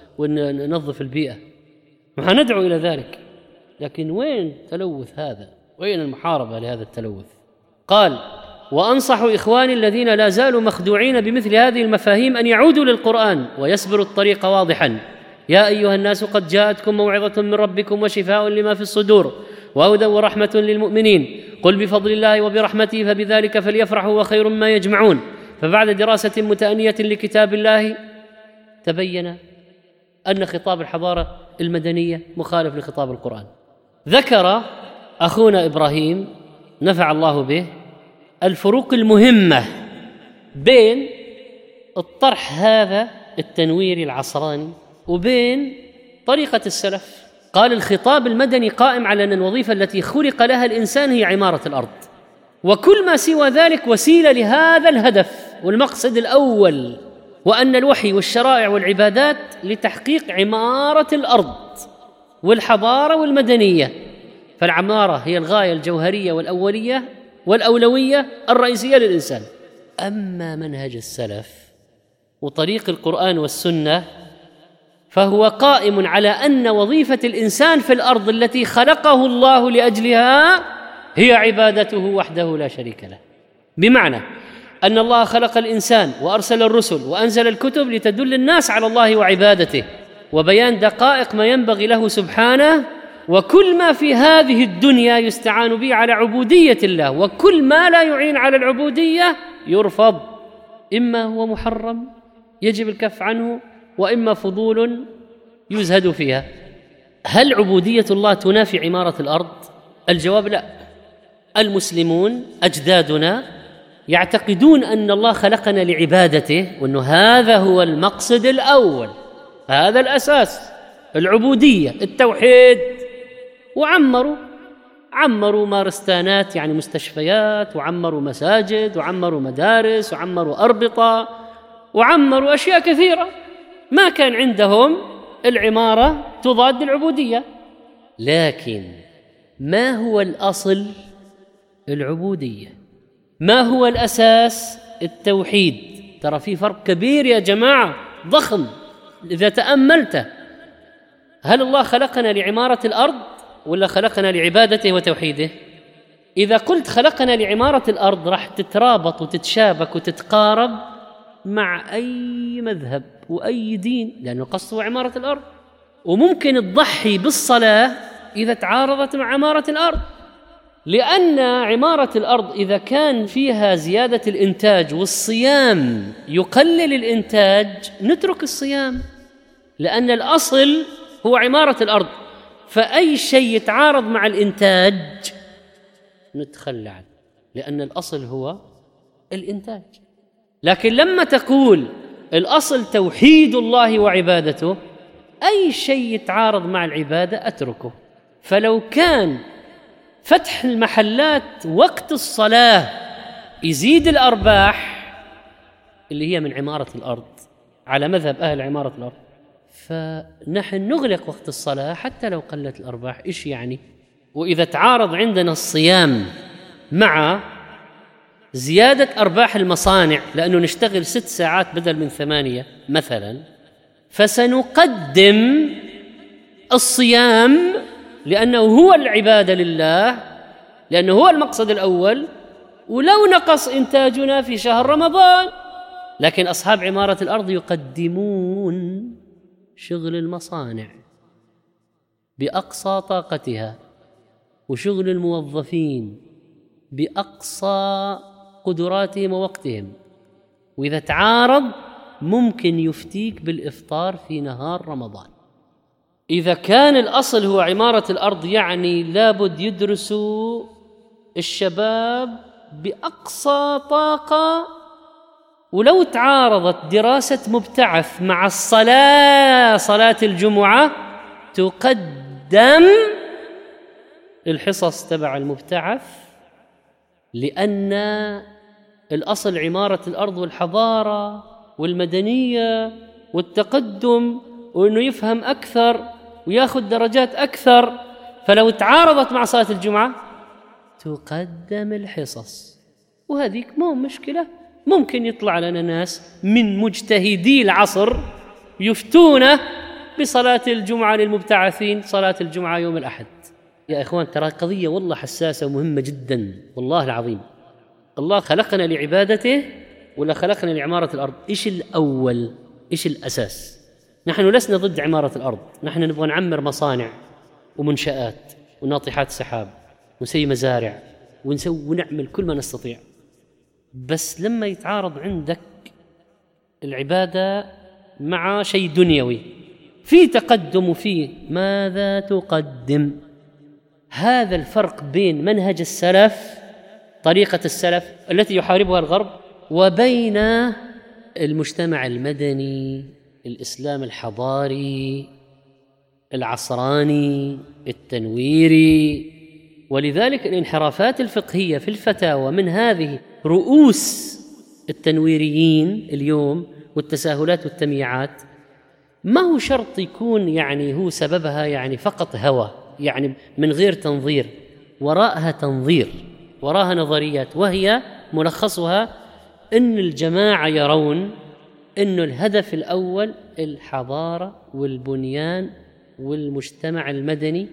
وننظف البيئة، ما ندعو إلى ذلك، لكن وين تلوث هذا؟ وين المحاربة لهذا التلوث؟ قال: وأنصح إخواني الذين لا زالوا مخدوعين بمثل هذه المفاهيم أن يعودوا للقرآن ويصبروا الطريق واضحا. يا أيها الناس، قد جاءتكم موعظة من ربكم وشفاء لما في الصدور وهدى ورحمة للمؤمنين. قل بفضل الله وبرحمته فبذلك فليفرحوا وخير ما يجمعون. فبعد دراسة متأنية لكتاب الله تبين أن خطاب الحضارة المدنية مخالف لخطاب القرآن. ذكر أخونا إبراهيم نفع الله به الفروق المهمة بين الطرح هذا التنويري العصراني وبين طريقة السلف. قال: الخطاب المدني قائم على أن الوظيفة التي خلق لها الإنسان هي عمارة الأرض، وكل ما سوى ذلك وسيلة لهذا الهدف والمقصد الأول، وأن الوحي والشرائع والعبادات لتحقيق عمارة الأرض والحضارة والمدنية. فالعمارة هي الغاية الجوهرية والأولية والأولوية الرئيسية للإنسان. أما منهج السلف وطريق القرآن والسنة فهو قائم على أن وظيفة الإنسان في الأرض التي خلقه الله لأجلها هي عبادته وحده لا شريك له. بمعنى أن الله خلق الإنسان وأرسل الرسل وأنزل الكتب لتدل الناس على الله وعبادته وبيان دقائق ما ينبغي له سبحانه، وكل ما في هذه الدنيا يستعان به على عبودية الله، وكل ما لا يعين على العبودية يرفض، إما هو محرم يجب الكف عنه، وإما فضول يزهد فيها. هل عبودية الله تنافي عمارة الأرض؟ الجواب لا. المسلمون أجدادنا يعتقدون أن الله خلقنا لعبادته، وأن هذا هو المقصد الأول، هذا الأساس، العبودية، التوحيد. وعمروا عمروا مارستانات يعني مستشفيات، وعمروا مساجد، وعمروا مدارس، وعمروا أربطة، وعمروا أشياء كثيرة. ما كان عندهم العمارة تضاد العبودية. لكن ما هو الأصل؟ العبودية. ما هو الأساس؟ التوحيد. ترى في فرق كبير يا جماعة، ضخم إذا تأملته. هل الله خلقنا لعمارة الأرض ولا خلقنا لعبادته وتوحيده؟ إذا قلت خلقنا لعمارة الأرض راح تترابط وتتشابك وتتقارب مع أي مذهب وأي دين، لأنه قصده عمارة الأرض. وممكن تضحي بالصلاة إذا تعارضت مع عمارة الأرض، لأن عمارة الأرض إذا كان فيها زيادة الإنتاج والصيام يقلل الإنتاج نترك الصيام، لأن الأصل هو عمارة الأرض. فأي شيء يتعارض مع الإنتاج نتخلى عنه، لأن الأصل هو الإنتاج. لكن لما تقول الأصل توحيد الله وعبادته، أي شيء يتعارض مع العبادة أتركه. فلو كان فتح المحلات وقت الصلاة يزيد الأرباح اللي هي من عمارة الأرض على مذهب أهل عمارة الأرض، فنحن نغلق وقت الصلاة حتى لو قلت الأرباح. إيش يعني؟ وإذا تعارض عندنا الصيام مع زيادة أرباح المصانع لأنه نشتغل ست ساعات بدل من ثمانية مثلا، فسنقدم الصيام لأنه هو العبادة لله، لأنه هو المقصد الأول، ولو نقص إنتاجنا في شهر رمضان، لكن أصحاب عمارة الأرض يقدمون شغل المصانع بأقصى طاقتها، وشغل الموظفين بأقصى قدراتهم ووقتهم، وإذا تعارض ممكن يفتيك بالإفطار في نهار رمضان. إذا كان الأصل هو عمارة الأرض، يعني لابد يدرسوا الشباب بأقصى طاقة، ولو تعارضت دراسة مبتعث مع الصلاة، صلاة الجمعة، تقدم الحصص تبع المبتعث، لأن الأصل عمارة الأرض والحضارة والمدنية والتقدم، وأنه يفهم أكثر ويأخذ درجات أكثر. فلو تعارضت مع صلاة الجمعة تقدم الحصص، وهذيك مو مشكلة. ممكن يطلع لنا ناس من مجتهدي العصر يفتون بصلاة الجمعة للمبتعثين، صلاة الجمعة يوم الأحد. يا إخوان، ترى قضية والله حساسة ومهمة جدا، والله العظيم. الله خلقنا لعبادته ولا خلقنا لعمارة الأرض؟ إيش الأول؟ إيش الأساس؟ نحن لسنا ضد عمارة الأرض، نحن نبغى نعمر مصانع ومنشآت وناطحات سحاب ونسوي مزارع ونسوي ونعمل كل ما نستطيع، بس لما يتعارض عندك العبادة مع شيء دنيوي، في تقدم وفيه ماذا تقدم؟ هذا الفرق بين منهج السلف، طريقة السلف التي يحاربها الغرب، وبين المجتمع المدني، الإسلام الحضاري العصراني التنويري. ولذلك الانحرافات الفقهية في الفتاوى من هذه رؤوس التنويريين اليوم والتساهلات والتمييعات، ما هو شرط يكون يعني هو سببها يعني فقط هوى، يعني من غير تنظير، وراءها تنظير، وراءها نظريات، وهي ملخصها أن الجماعة يرون أن الهدف الأول الحضارة والبنيان والمجتمع المدني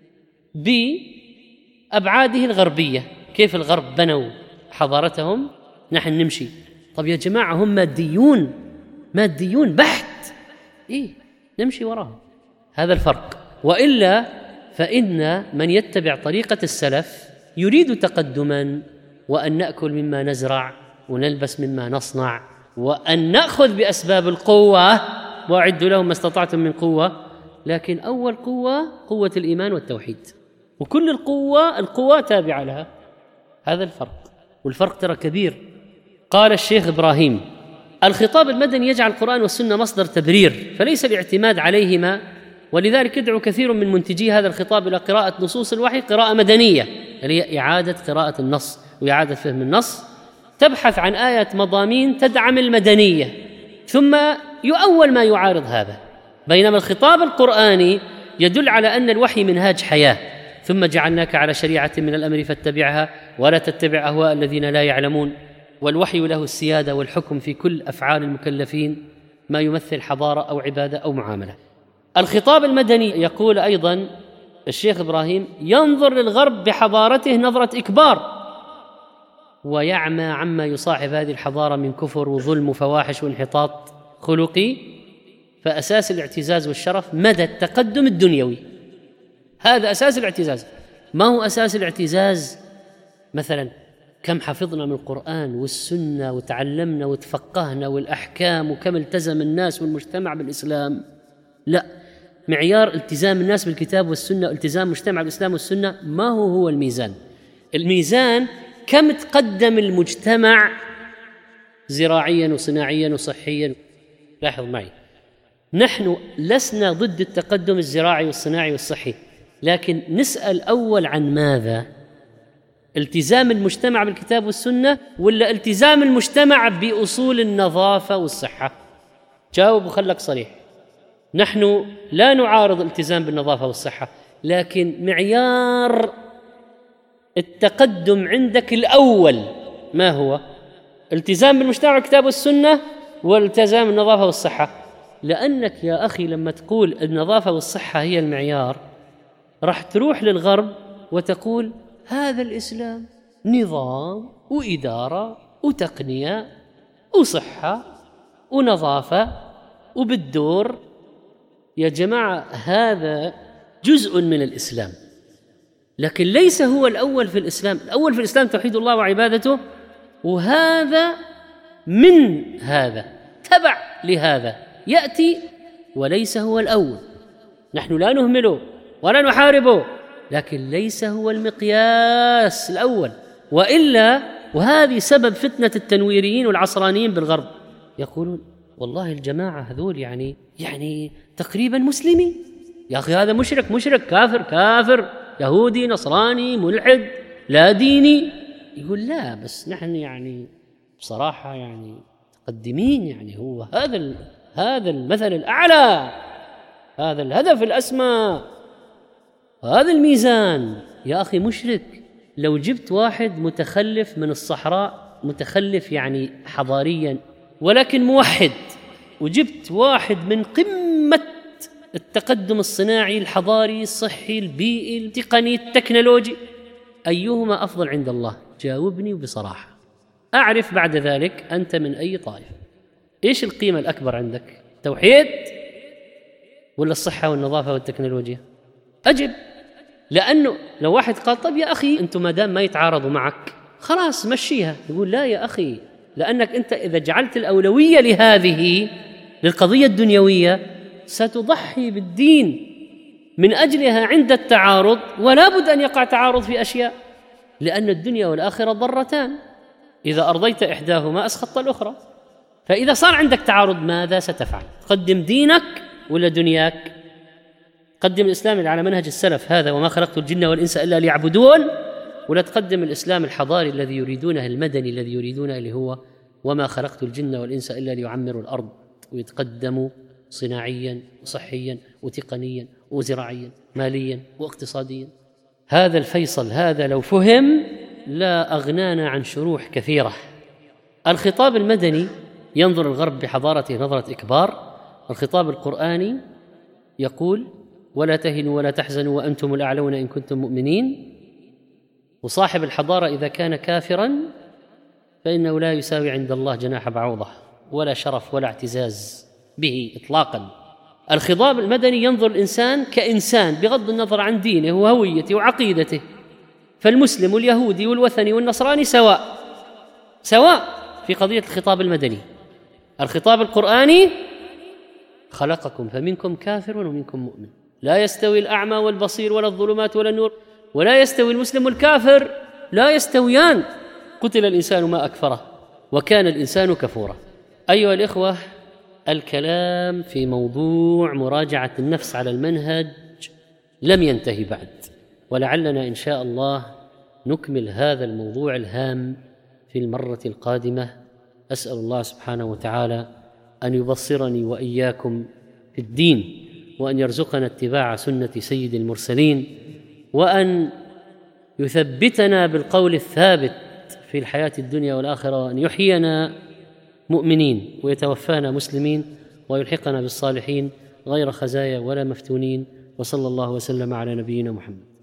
بأبعاده الغربية. كيف الغرب بنوا حضارتهم نحن نمشي. طب يا جماعة، هم ماديون، ماديون بحت، إيه نمشي وراهم. هذا الفرق. وإلا فإن من يتبع طريقة السلف يريد تقدما، وأن نأكل مما نزرع ونلبس مما نصنع، وأن نأخذ بأسباب القوة، وأعدوا لهم ما استطعتم من قوة، لكن أول قوة قوة الإيمان والتوحيد، وكل القوة القوة تابعة لها. هذا الفرق، والفرق ترى كبير. قال الشيخ إبراهيم: الخطاب المدني يجعل القرآن والسنة مصدر تبرير، فليس الاعتماد عليهما، ولذلك يدعو كثير من منتجي هذا الخطاب إلى قراءة نصوص الوحي قراءة مدنية، اللي هي إعادة قراءة النص وإعادة فهم النص، تبحث عن آية مضامين تدعم المدنية، ثم يؤول ما يعارض هذا. بينما الخطاب القرآني يدل على أن الوحي منهاج حياة، ثم جعلناك على شريعة من الأمر فاتبعها ولا تتبع أهواء الذين لا يعلمون. والوحي له السيادة والحكم في كل أفعال المكلفين، ما يمثل حضارة أو عبادة أو معاملة. الخطاب المدني، يقول أيضا الشيخ إبراهيم، ينظر للغرب بحضارته نظرة إكبار، ويعمى عما يصاحب هذه الحضارة من كفر وظلم وفواحش وانحطاط خلقي. فأساس الاعتزاز والشرف مدى التقدم الدنيوي، هذا أساس الاعتزاز. ما هو أساس الاعتزاز؟ مثلا كم حفظنا من القرآن والسنة وتعلمنا وتفقهنا والأحكام، وكم التزم الناس والمجتمع بالإسلام. لا، معيار التزام الناس بالكتاب والسنة، التزام مجتمع بالإسلام والسنة، ما هو هو الميزان. الميزان كم تقدم المجتمع زراعيا وصناعيا وصحيا. لاحظ معي، نحن لسنا ضد التقدم الزراعي والصناعي والصحي، لكن نسأل أول عن ماذا؟ التزام المجتمع بالكتاب والسنة، ولا التزام المجتمع بأصول النظافة والصحة؟ جاوب وخلك صريح. نحن لا نعارض الالتزام بالنظافة والصحة، لكن معيار التقدم عندك الأول ما هو؟ التزام بالمجتمع بالكتاب والسنة والتزام النظافة والصحة؟ لأنك يا أخي لما تقول النظافة والصحة هي المعيار، راح تروح للغرب وتقول هذا الإسلام نظام وإدارة وتقنية وصحة ونظافة وبالدور. يا جماعة هذا جزء من الإسلام، لكن ليس هو الأول في الإسلام. الأول في الإسلام توحيد الله وعبادته، وهذا من هذا تبع لهذا يأتي وليس هو الأول. نحن لا نهمله ولا نحاربه، لكن ليس هو المقياس الأول. وإلا وهذه سبب فتنة التنويريين والعصرانيين بالغرب، يقولون والله الجماعة هذول يعني يعني تقريبا مسلمين، يا أخي هذا مشرك مشرك كافر كافر يهودي نصراني ملحد لا ديني. يقول لا بس نحن يعني بصراحة يعني متقدمين، يعني هو هذا هذا المثل الأعلى، هذا الهدف الأسمى، هذا الميزان. يا أخي مشرك. لو جبت واحد متخلف من الصحراء، متخلف يعني حضاريا ولكن موحد، وجبت واحد من قمة التقدم الصناعي الحضاري الصحي البيئي التقني التكنولوجي، أيهما أفضل عند الله؟ جاوبني بصراحة، أعرف بعد ذلك أنت من أي طائفة. إيش القيمة الأكبر عندك؟ توحيد ولا الصحة والنظافة والتكنولوجيا؟ أجب. لأنه لو واحد قال طب يا أخي أنتم ما دام ما يتعارضوا معك خلاص مشيها، يقول لا يا أخي، لأنك أنت إذا جعلت الأولوية لهذه للقضية الدنيوية ستضحي بالدين من أجلها عند التعارض، ولا بد أن يقع تعارض في أشياء، لأن الدنيا والآخرة ضرتان، إذا أرضيت إحداهما أسخطت الأخرى. فإذا صار عندك تعارض ماذا ستفعل؟ تقدم دينك ولا دنياك؟ قدم الإسلام على منهج السلف هذا وما خلقت الجن والإنس إلا ليعبدون، ولا تقدم الإسلام الحضاري الذي يريدونه المدني الذي يريدونه اللي هو وما خلقت الجن والإنس إلا ليعمروا الأرض، ويتقدموا صناعيا وصحيا وتقنيا وزراعيا ماليا واقتصاديا. هذا الفيصل هذا لو فهم لا أغنانا عن شروح كثيرة. الخطاب المدني ينظر الغرب بحضارته نظرة إكبار، الخطاب القرآني يقول ولا تهنوا ولا تحزنوا وأنتم الأعلون إن كنتم مؤمنين. وصاحب الحضارة إذا كان كافراً فإنه لا يساوي عند الله جناح بعوضة، ولا شرف ولا اعتزاز به إطلاقاً. الخطاب المدني ينظر الإنسان كإنسان بغض النظر عن دينه وهويته وعقيدته، فالمسلم واليهودي والوثني والنصراني سواء سواء في قضية الخطاب المدني. الخطاب القرآني خلقكم فمنكم كافر ومنكم مؤمن، لا يستوي الأعمى والبصير ولا الظلمات ولا النور، ولا يستوي المسلم والكافر، لا يستويان، قتل الإنسان ما أكفره وكان الإنسان كفورا. أيها الإخوة، الكلام في موضوع مراجعة النفس على المنهج لم ينتهي بعد، ولعلنا إن شاء الله نكمل هذا الموضوع الهام في المرة القادمة. أسأل الله سبحانه وتعالى أن يبصرني وإياكم في الدين، وأن يرزقنا اتباع سنة سيد المرسلين، وأن يثبتنا بالقول الثابت في الحياة الدنيا والآخرة، وأن يحيينا مؤمنين ويتوفانا مسلمين، ويلحقنا بالصالحين غير خزايا ولا مفتونين. وصلى الله وسلم على نبينا محمد.